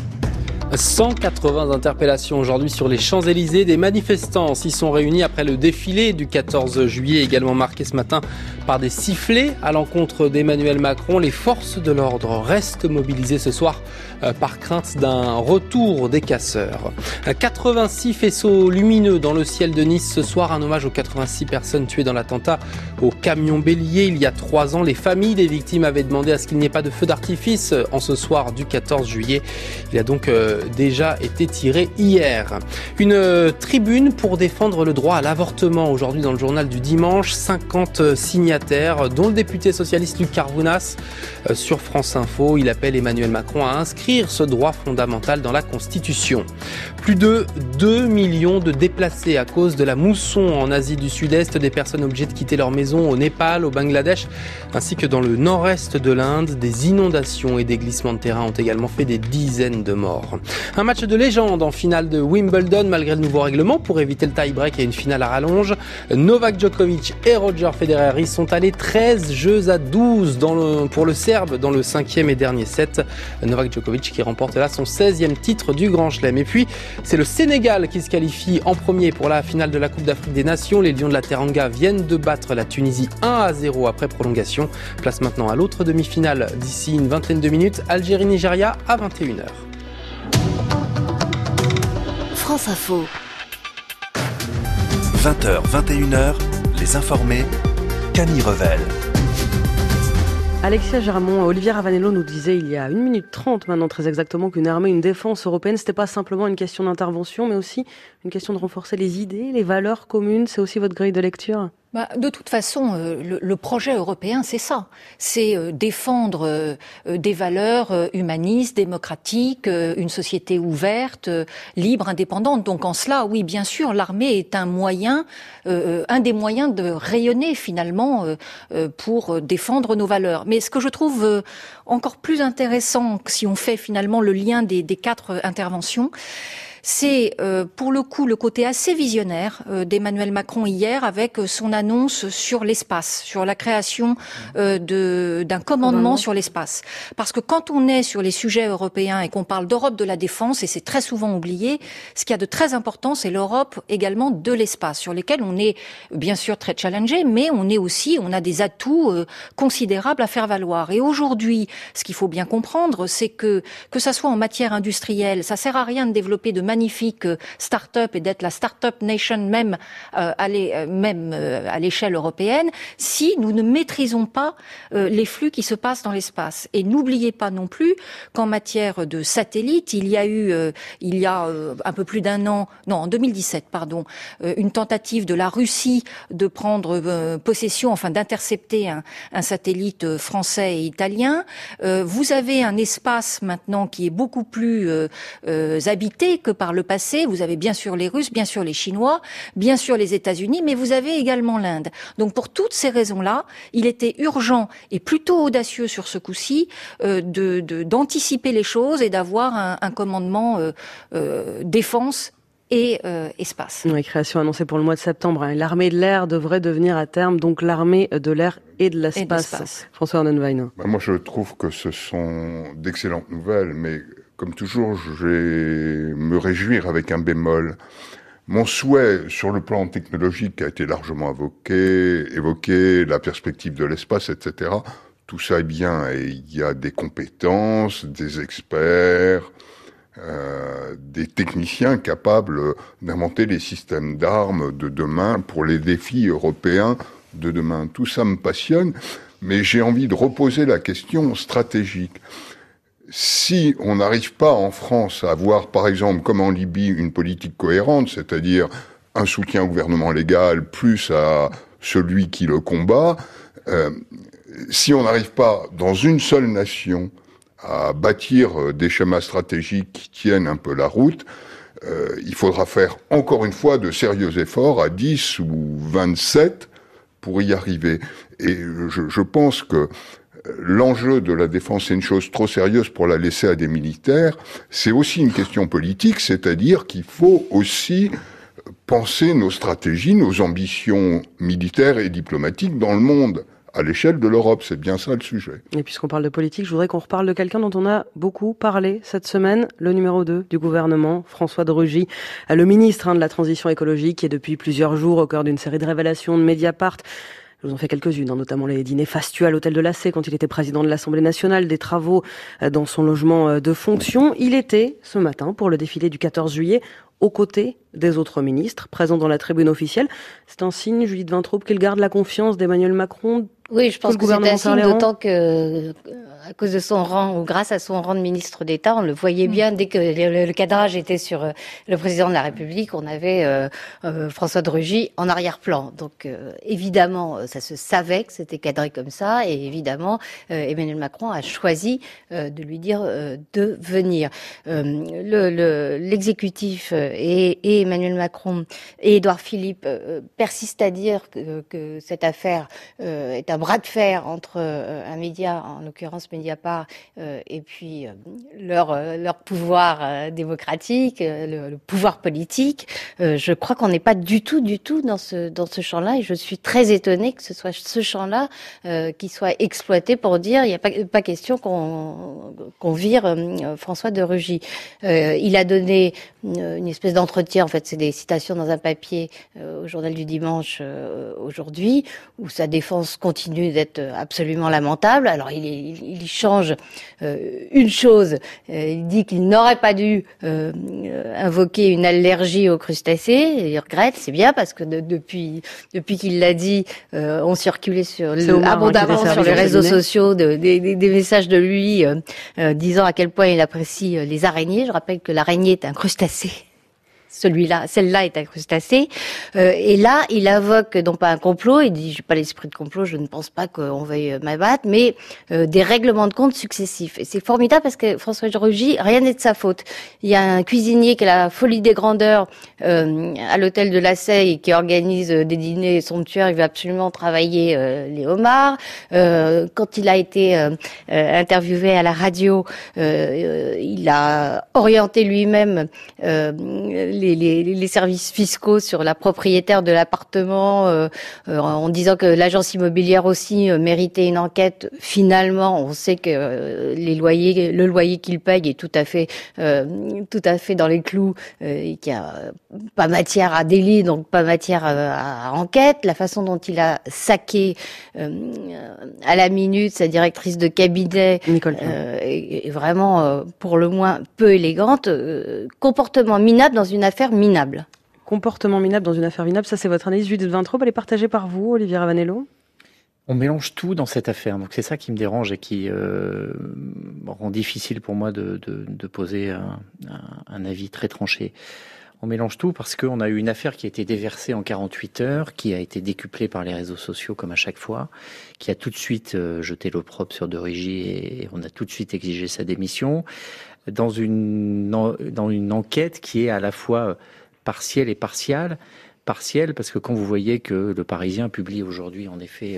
180 interpellations aujourd'hui sur les Champs-Élysées. Des manifestants s'y sont réunis après le défilé du 14 juillet, également marqué ce matin par des sifflets à l'encontre d'Emmanuel Macron. Les forces de l'ordre restent mobilisées ce soir par crainte d'un retour des casseurs. 86 faisceaux lumineux dans le ciel de Nice ce soir, un hommage aux 86 personnes tuées dans l'attentat au camion bélier il y a 3 ans. Les familles des victimes avaient demandé à ce qu'il n'y ait pas de feu d'artifice en ce soir du 14 juillet. Il a donc déjà été tiré hier. Une tribune pour défendre le droit à l'avortement aujourd'hui dans le journal du dimanche. 50 signataires, dont le député socialiste Luc Carvounas sur France Info. Il appelle Emmanuel Macron à inscrire ce droit fondamental dans la Constitution. Plus de 2 millions de déplacés à cause de la mousson en Asie du Sud-Est, des personnes obligées de quitter leur maison au Népal, au Bangladesh, ainsi que dans le nord-est de l'Inde. Des inondations et des glissements de terrain ont également fait des dizaines de morts. Un match de légende en finale de Wimbledon malgré le nouveau règlement pour éviter le tie-break et une finale à rallonge. Novak Djokovic et Roger Federer y sont allés 13 jeux à 12 pour le Serbe dans le 5e et dernier set. Novak Djokovic qui remporte là son 16e titre du Grand Chelem. Et puis c'est le Sénégal qui se qualifie en premier pour la finale de la Coupe d'Afrique des Nations. Les Lions de la Teranga viennent de battre la Tunisie 1-0 après prolongation. Place maintenant à l'autre demi-finale d'ici une vingtaine de minutes. Algérie-Nigeria à 21h. France Info. 20h, 21h, les informés, Camille Revel. Alexia Germont, Olivier Ravanello nous disait il y a 1 minute 30 maintenant très exactement qu'une armée, une défense européenne, c'était pas simplement une question d'intervention, mais aussi une question de renforcer les idées, les valeurs communes. C'est aussi votre grille de lecture ? De toute façon, le projet européen, c'est ça. C'est défendre des valeurs humanistes, démocratiques, une société ouverte, libre, indépendante. Donc en cela, oui, bien sûr, l'armée est un moyen, un des moyens de rayonner finalement pour défendre nos valeurs. Mais ce que je trouve encore plus intéressant, si on fait finalement le lien des 4 interventions, c'est pour le coup le côté assez visionnaire d'Emmanuel Macron hier avec son annonce sur l'espace, sur la création d'un commandement sur l'espace. Parce que quand on est sur les sujets européens et qu'on parle d'Europe de la défense, et c'est très souvent oublié, ce qu'il y a de très important, c'est l'Europe également de l'espace, sur lesquels on est bien sûr très challengé, mais on a des atouts considérables à faire valoir. Et aujourd'hui, ce qu'il faut bien comprendre, c'est que ça soit en matière industrielle, ça sert à rien de développer de magnifique start-up et d'être la start-up nation même à l'échelle européenne si nous ne maîtrisons pas les flux qui se passent dans l'espace. Et n'oubliez pas non plus qu'en matière de satellites, il y a un peu plus d'un an, non, en 2017, pardon, une tentative de la Russie de prendre possession, enfin d'intercepter un satellite français et italien. Vous avez un espace maintenant qui est beaucoup plus habité que par le passé. Vous avez bien sûr les Russes, bien sûr les Chinois, bien sûr les États-Unis, mais vous avez également l'Inde. Donc pour toutes ces raisons-là, il était urgent et plutôt audacieux sur ce coup-ci d'anticiper les choses et d'avoir un commandement défense et espace. Oui, création annoncée pour le mois de septembre. L'armée de l'air devrait devenir à terme donc l'armée de l'air et de l'espace. François Hornenwein. Moi, je trouve que ce sont d'excellentes nouvelles, mais comme toujours, je vais me réjouir avec un bémol. Mon souhait sur le plan technologique a été largement évoqué, la perspective de l'espace, etc. Tout ça est bien, et il y a des compétences, des experts, des techniciens capables d'inventer les systèmes d'armes de demain pour les défis européens de demain. Tout ça me passionne, mais j'ai envie de reposer la question stratégique. Si on n'arrive pas en France à avoir, par exemple, comme en Libye, une politique cohérente, c'est-à-dire un soutien au gouvernement légal plus à celui qui le combat, si on n'arrive pas dans une seule nation à bâtir des schémas stratégiques qui tiennent un peu la route, il faudra faire encore une fois de sérieux efforts à 10 ou 27 pour y arriver. Et je pense que l'enjeu de la défense est une chose trop sérieuse pour la laisser à des militaires. C'est aussi une question politique, c'est-à-dire qu'il faut aussi penser nos stratégies, nos ambitions militaires et diplomatiques dans le monde, à l'échelle de l'Europe. C'est bien ça le sujet. Et puisqu'on parle de politique, je voudrais qu'on reparle de quelqu'un dont on a beaucoup parlé cette semaine, le numéro 2 du gouvernement, François de Rugy, le ministre de la Transition écologique, qui est depuis plusieurs jours au cœur d'une série de révélations de Mediapart. Je vous en fais quelques-unes, notamment les dîners fastueux à l'hôtel de l'Assé quand il était président de l'Assemblée nationale, des travaux dans son logement de fonction. Il était, ce matin, pour le défilé du 14 juillet, aux côtés des autres ministres, présents dans la tribune officielle. C'est un signe, Judith Vintraube, qu'il garde la confiance d'Emmanuel Macron. Oui, je pense que c'est un signe, d'autant que, à cause de son rang, ou grâce à son rang de ministre d'État, on le voyait bien, dès que le cadrage était sur le président de la République, on avait François de Rugy en arrière-plan. Donc, évidemment, ça se savait que c'était cadré comme ça, et évidemment, Emmanuel Macron a choisi de lui dire de venir. L'exécutif et Emmanuel Macron et Édouard Philippe persistent à dire que cette affaire est un bras de fer entre un média, en l'occurrence Mediapart, et puis leur pouvoir démocratique, le pouvoir politique. Je crois qu'on n'est pas du tout dans ce champ-là, et je suis très étonnée que ce soit ce champ-là qui soit exploité pour dire il n'y a pas question qu'on vire François de Rugy. Il a donné une espèce d'entretien, en fait, c'est des citations dans un papier au journal du dimanche aujourd'hui, où sa défense continue d'être absolument lamentable. Alors il il change une chose. Il dit qu'il n'aurait pas dû invoquer une allergie aux crustacés. Il regrette, c'est bien, parce que depuis qu'il l'a dit, on circulait abondamment sur les réseaux sociaux des messages de lui disant à quel point il apprécie les araignées. Je rappelle que l'araignée est un crustacé. Celle-là est un crustacé. Et là, il invoque non pas un complot, il dit, j'ai pas l'esprit de complot, je ne pense pas qu'on veuille m'abattre, mais des règlements de compte successifs. Et c'est formidable parce que François de Rugy, rien n'est de sa faute. Il y a un cuisinier qui a la folie des grandeurs à l'hôtel de la Seille, qui organise des dîners somptuaires, il veut absolument travailler les homards. Quand il a été interviewé à la radio, il a orienté lui-même les services fiscaux sur la propriétaire de l'appartement, en disant que l'agence immobilière aussi méritait une enquête. Finalement, on sait que le loyer qu'il paye est tout à fait dans les clous, et qu'il n'y a pas matière à délit, donc pas matière à enquête. La façon dont il a saqué à la minute sa directrice de cabinet est vraiment pour le moins peu élégante. Comportement minable dans une affaire minable. Comportement minable dans une affaire minable, ça c'est votre analyse. Judith Vintraub, elle est partagée par vous, Olivier Ravanello? On mélange tout dans cette affaire, donc c'est ça qui me dérange et qui rend difficile pour moi de poser un avis très tranché. On mélange tout parce qu'on a eu une affaire qui a été déversée en 48 heures, qui a été décuplée par les réseaux sociaux comme à chaque fois, qui a tout de suite jeté l'opprobre sur de Rugy et on a tout de suite exigé sa démission dans une enquête qui est à la fois partielle et partiale. Partielle parce que quand vous voyez que le Parisien publie aujourd'hui en effet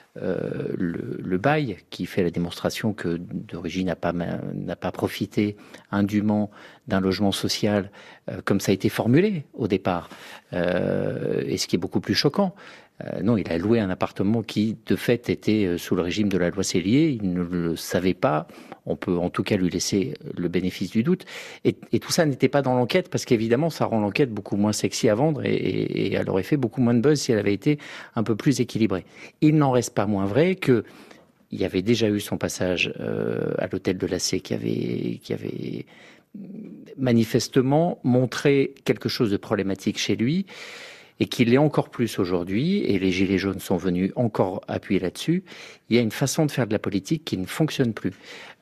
le bail qui fait la démonstration que de Rugy n'a pas profité indûment d'un logement social comme ça a été formulé au départ, et ce qui est beaucoup plus choquant. Non, il a loué un appartement qui, de fait, était sous le régime de la loi Cellier. Il ne le savait pas. On peut en tout cas lui laisser le bénéfice du doute. Et tout ça n'était pas dans l'enquête parce qu'évidemment, ça rend l'enquête beaucoup moins sexy à vendre et elle aurait fait beaucoup moins de buzz si elle avait été un peu plus équilibrée. Il n'en reste pas moins vrai que il y avait déjà eu son passage à l'hôtel de la Seille qui avait manifestement montré quelque chose de problématique chez lui. Et qu'il l'est encore plus aujourd'hui, et les Gilets jaunes sont venus encore appuyer là-dessus, il y a une façon de faire de la politique qui ne fonctionne plus.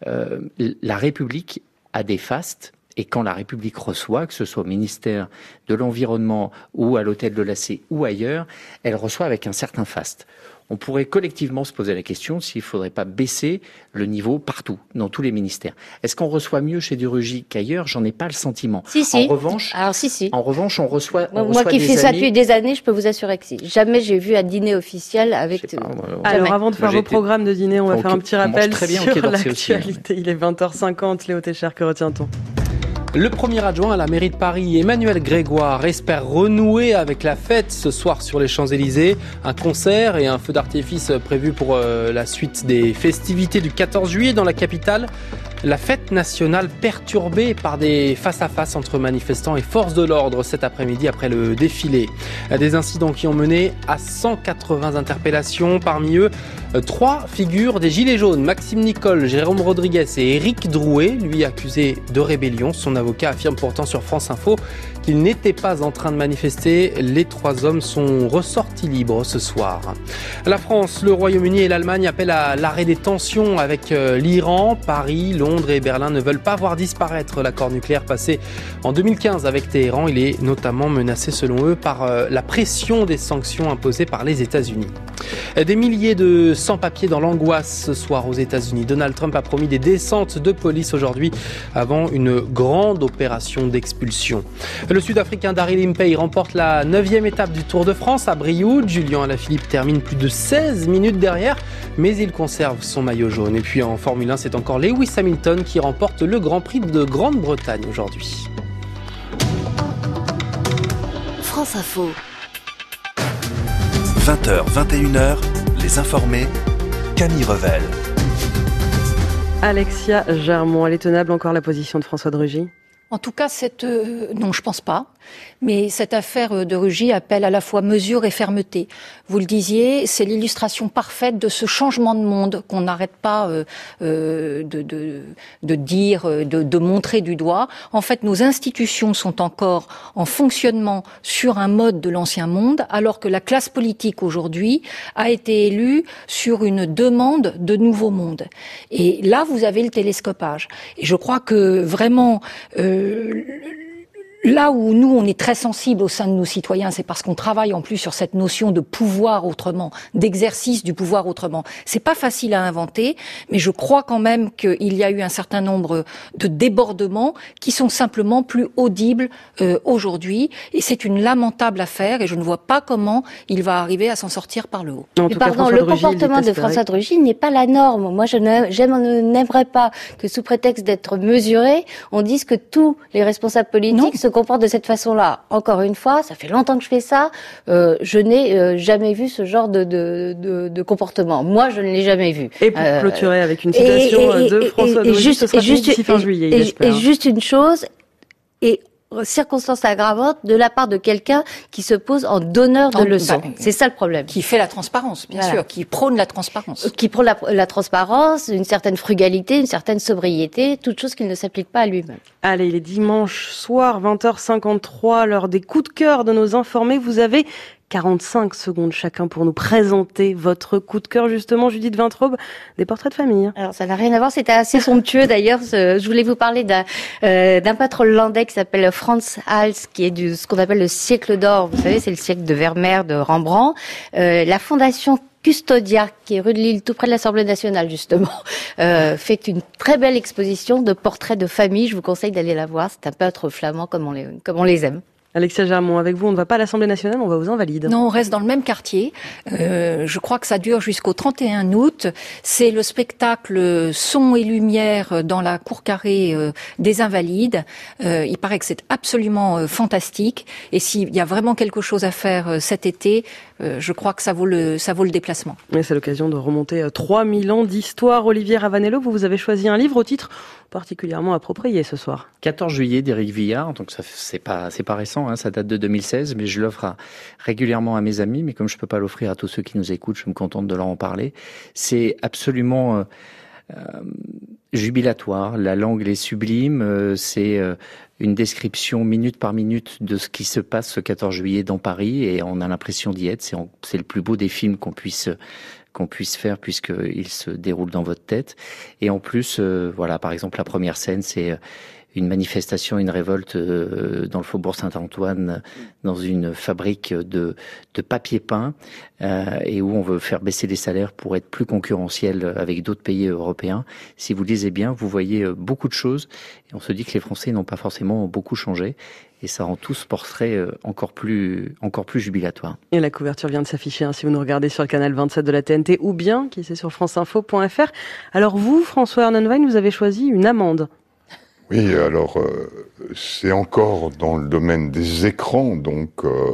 La République a des fastes, et quand la République reçoit, que ce soit au ministère de l'Environnement ou à l'hôtel de la Seille ou ailleurs, elle reçoit avec un certain faste. On pourrait collectivement se poser la question s'il ne faudrait pas baisser le niveau partout, dans tous les ministères. Est-ce qu'on reçoit mieux chez de Rugy qu'ailleurs? J'en ai pas le sentiment. Si. En revanche, on reçoit moi qui fais ça depuis des années, je peux vous assurer que si. Jamais j'ai vu un dîner officiel avec... Alors avant de faire vos programmes de dîner, on va faire un petit rappel sur l'actualité. Il est 20h50. Léo Técher, que retient-on? Le premier adjoint à la mairie de Paris, Emmanuel Grégoire, espère renouer avec la fête ce soir sur les Champs-Élysées. Un concert et un feu d'artifice prévu pour la suite des festivités du 14 juillet dans la capitale. La fête nationale perturbée par des face-à-face entre manifestants et forces de l'ordre cet après-midi après le défilé. Des incidents qui ont mené à 180 interpellations. Parmi eux, 3 figures des Gilets jaunes. Maxime Nicole, Jérôme Rodriguez et Éric Drouet, lui accusé de rébellion. Son avocat affirme pourtant sur France Info qu'il n'était pas en train de manifester. Les 3 hommes sont ressortis libres ce soir. La France, le Royaume-Uni et l'Allemagne appellent à l'arrêt des tensions avec l'Iran. Paris, Londres et Berlin ne veulent pas voir disparaître l'accord nucléaire passé en 2015 avec Téhéran. Il est notamment menacé selon eux par la pression des sanctions imposées par les États-Unis. Des milliers de sans-papiers dans l'angoisse ce soir aux États-Unis. Donald Trump a promis des descentes de police aujourd'hui avant une grande opération d'expulsion. Le Sud-Africain Daryl Impey remporte la 9e étape du Tour de France à Brioude. Julien Alaphilippe termine plus de 16 minutes derrière, mais il conserve son maillot jaune. Et puis en Formule 1, c'est encore Lewis Hamilton qui remporte le Grand Prix de Grande-Bretagne aujourd'hui. France Info. 20h, 21h, les informés, Camille Revel. Alexia Germont, elle est tenable encore la position de François de Rugy? En tout cas, non, je pense pas. Mais cette affaire de Rugy appelle à la fois mesure et fermeté. Vous le disiez, c'est l'illustration parfaite de ce changement de monde qu'on n'arrête pas de dire, de montrer du doigt. En fait, nos institutions sont encore en fonctionnement sur un mode de l'ancien monde, alors que la classe politique aujourd'hui a été élue sur une demande de nouveau monde. Et là, vous avez le télescopage. Et je crois que vraiment, là où nous, on est très sensibles au sein de nos citoyens, c'est parce qu'on travaille en plus sur cette notion de pouvoir autrement, d'exercice du pouvoir autrement. C'est pas facile à inventer, mais je crois quand même qu'il y a eu un certain nombre de débordements qui sont simplement plus audibles aujourd'hui. Et c'est une lamentable affaire et je ne vois pas comment il va arriver à s'en sortir par le haut. Mais pardon, le comportement de François de Rugy n'est pas la norme. Moi, je n'aimerais pas que sous prétexte d'être mesuré, on dise que tous les responsables politiques se comportent de cette façon-là. Encore une fois, ça fait longtemps que je fais ça. Je n'ai jamais vu ce genre de comportement. Moi, je ne l'ai jamais vu. Et pour clôturer avec une citation de François de Rugy, ce sera d'ici fin juillet, il espère. Et juste une chose, et circonstance aggravante de la part de quelqu'un qui se pose en donneur de leçons. C'est ça le problème. Qui fait la transparence, bien sûr, qui prône la transparence. Qui prône la transparence, une certaine frugalité, une certaine sobriété, toute chose qu'il ne s'applique pas à lui-même. Allez, il est dimanche soir, 20h53, l'heure des coups de cœur de nos informés. Vous avez 45 secondes chacun pour nous présenter votre coup de cœur, justement, Judith Vintraube, des portraits de famille. Alors, ça n'a rien à voir, c'était assez somptueux d'ailleurs. Je voulais vous parler d'un peintre hollandais qui s'appelle Frans Hals, qui est de ce qu'on appelle le siècle d'or. Vous savez, c'est le siècle de Vermeer, de Rembrandt. La fondation Custodia, qui est rue de Lille, tout près de l'Assemblée nationale, justement, fait une très belle exposition de portraits de famille. Je vous conseille d'aller la voir. C'est un peintre flamand comme on les aime. Alexia Germont, avec vous, on ne va pas à l'Assemblée nationale, on va aux Invalides. Non, on reste dans le même quartier. Je crois que ça dure jusqu'au 31 août. C'est le spectacle Son et Lumière dans la cour carrée des Invalides. Il paraît que c'est absolument fantastique. Et s'il y a vraiment quelque chose à faire cet été, je crois que ça vaut le déplacement. Mais c'est l'occasion de remonter 3000 ans d'histoire. Olivier Ravanello, vous avez choisi un livre au titre particulièrement approprié ce soir. 14 juillet d'Éric Vuillard, donc ça c'est pas récent, ça date de 2016, mais je l'offre régulièrement à mes amis, mais comme je peux pas l'offrir à tous ceux qui nous écoutent, je me contente de leur en parler. C'est absolument jubilatoire, la langue est sublime, c'est une description minute par minute de ce qui se passe ce 14 juillet dans Paris, et on a l'impression d'y être. C'est le plus beau des films qu'on puisse faire, puisqu'il se déroule dans votre tête. Et en plus, voilà, par exemple, la première scène, c'est une manifestation, une révolte dans le faubourg Saint-Antoine, dans une fabrique de papier peint, et où on veut faire baisser les salaires pour être plus concurrentiel avec d'autres pays européens. Si vous lisez bien, vous voyez beaucoup de choses, et on se dit que les Français n'ont pas forcément beaucoup changé. Et ça rend tout ce portrait encore plus jubilatoire. Et la couverture vient de s'afficher, si vous nous regardez sur le canal 27 de la TNT, ou bien qui c'est sur franceinfo.fr. Alors vous, François Hernenwein, vous avez choisi une amende. Oui, alors c'est encore dans le domaine des écrans, donc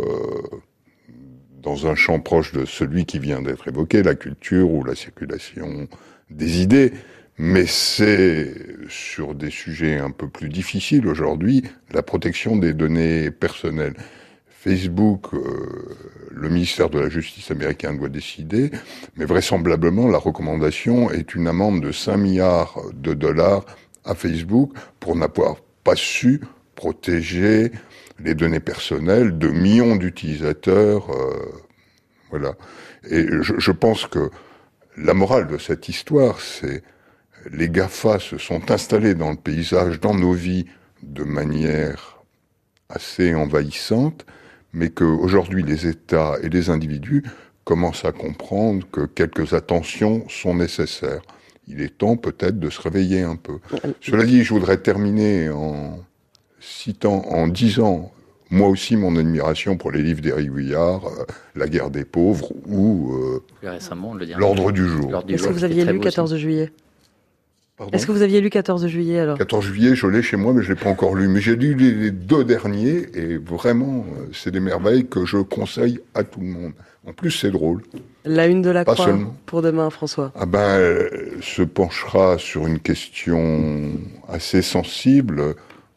dans un champ proche de celui qui vient d'être évoqué, la culture ou la circulation des idées. Mais c'est sur des sujets un peu plus difficiles aujourd'hui, la protection des données personnelles. Facebook, le ministère de la Justice américain doit décider, mais vraisemblablement la recommandation est une amende de 5 milliards de dollars à Facebook pour n'avoir pas su protéger les données personnelles de millions d'utilisateurs. Voilà. Et je pense que la morale de cette histoire, c'est les GAFA se sont installés dans le paysage, dans nos vies, de manière assez envahissante, mais qu'aujourd'hui les États et les individus commencent à comprendre que quelques attentions sont nécessaires. Il est temps peut-être de se réveiller un peu. Cela dit, je voudrais terminer en disant moi aussi mon admiration pour les livres d'Éric Vuillard, La guerre des pauvres ou L'ordre du jour. Est-ce que vous aviez lu 14 juillet ? Pardon ? Est-ce que vous aviez lu 14 juillet alors ? 14 juillet, je l'ai chez moi, mais je l'ai pas encore lu. Mais j'ai lu les 2 derniers, et vraiment, c'est des merveilles que je conseille à tout le monde. En plus, c'est drôle. La une de la pas Croix seulement. Pour demain, François. Se penchera sur une question assez sensible.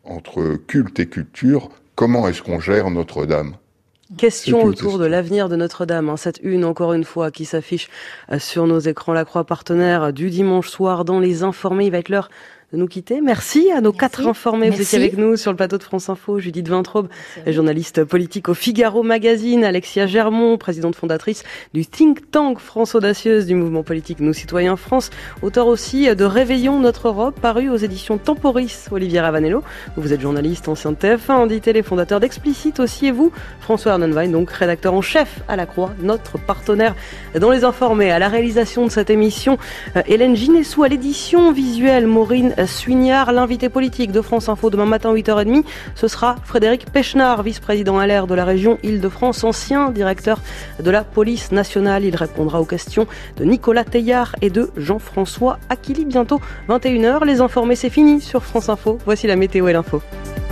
entre culte et culture, comment est-ce qu'on gère Notre-Dame ? Question autour de l'avenir de Notre-Dame. Cette une, encore une fois, qui s'affiche sur nos écrans. La Croix, partenaire du dimanche soir dans Les Informés. Il va être l'heure de nous quitter. Merci à nos 4 informés. Vous étiez avec nous sur le plateau de France Info. Judith Vintraube, journaliste politique au Figaro Magazine. Alexia Germont, présidente fondatrice du think tank France Audacieuse du mouvement politique Nous Citoyens France. Auteur aussi de Réveillons notre Europe, paru aux éditions Temporis. Olivier Ravanello, vous êtes journaliste, ancien de TF1, Andi Télé, fondateur d'Explicite aussi. Et vous, François Arnonwein, donc rédacteur en chef à La Croix, notre partenaire dans Les Informés. À la réalisation de cette émission, Hélène Ginessou, à l'édition visuelle, Maureen Suignard. L'invité politique de France Info demain matin 8h30, ce sera Frédéric Pechnard, vice-président LR de la région Île-de-France, ancien directeur de la police nationale. Il répondra aux questions de Nicolas Teillard et de Jean-François Aquili. Bientôt 21h, Les Informés, c'est fini sur France Info. Voici la météo et l'info.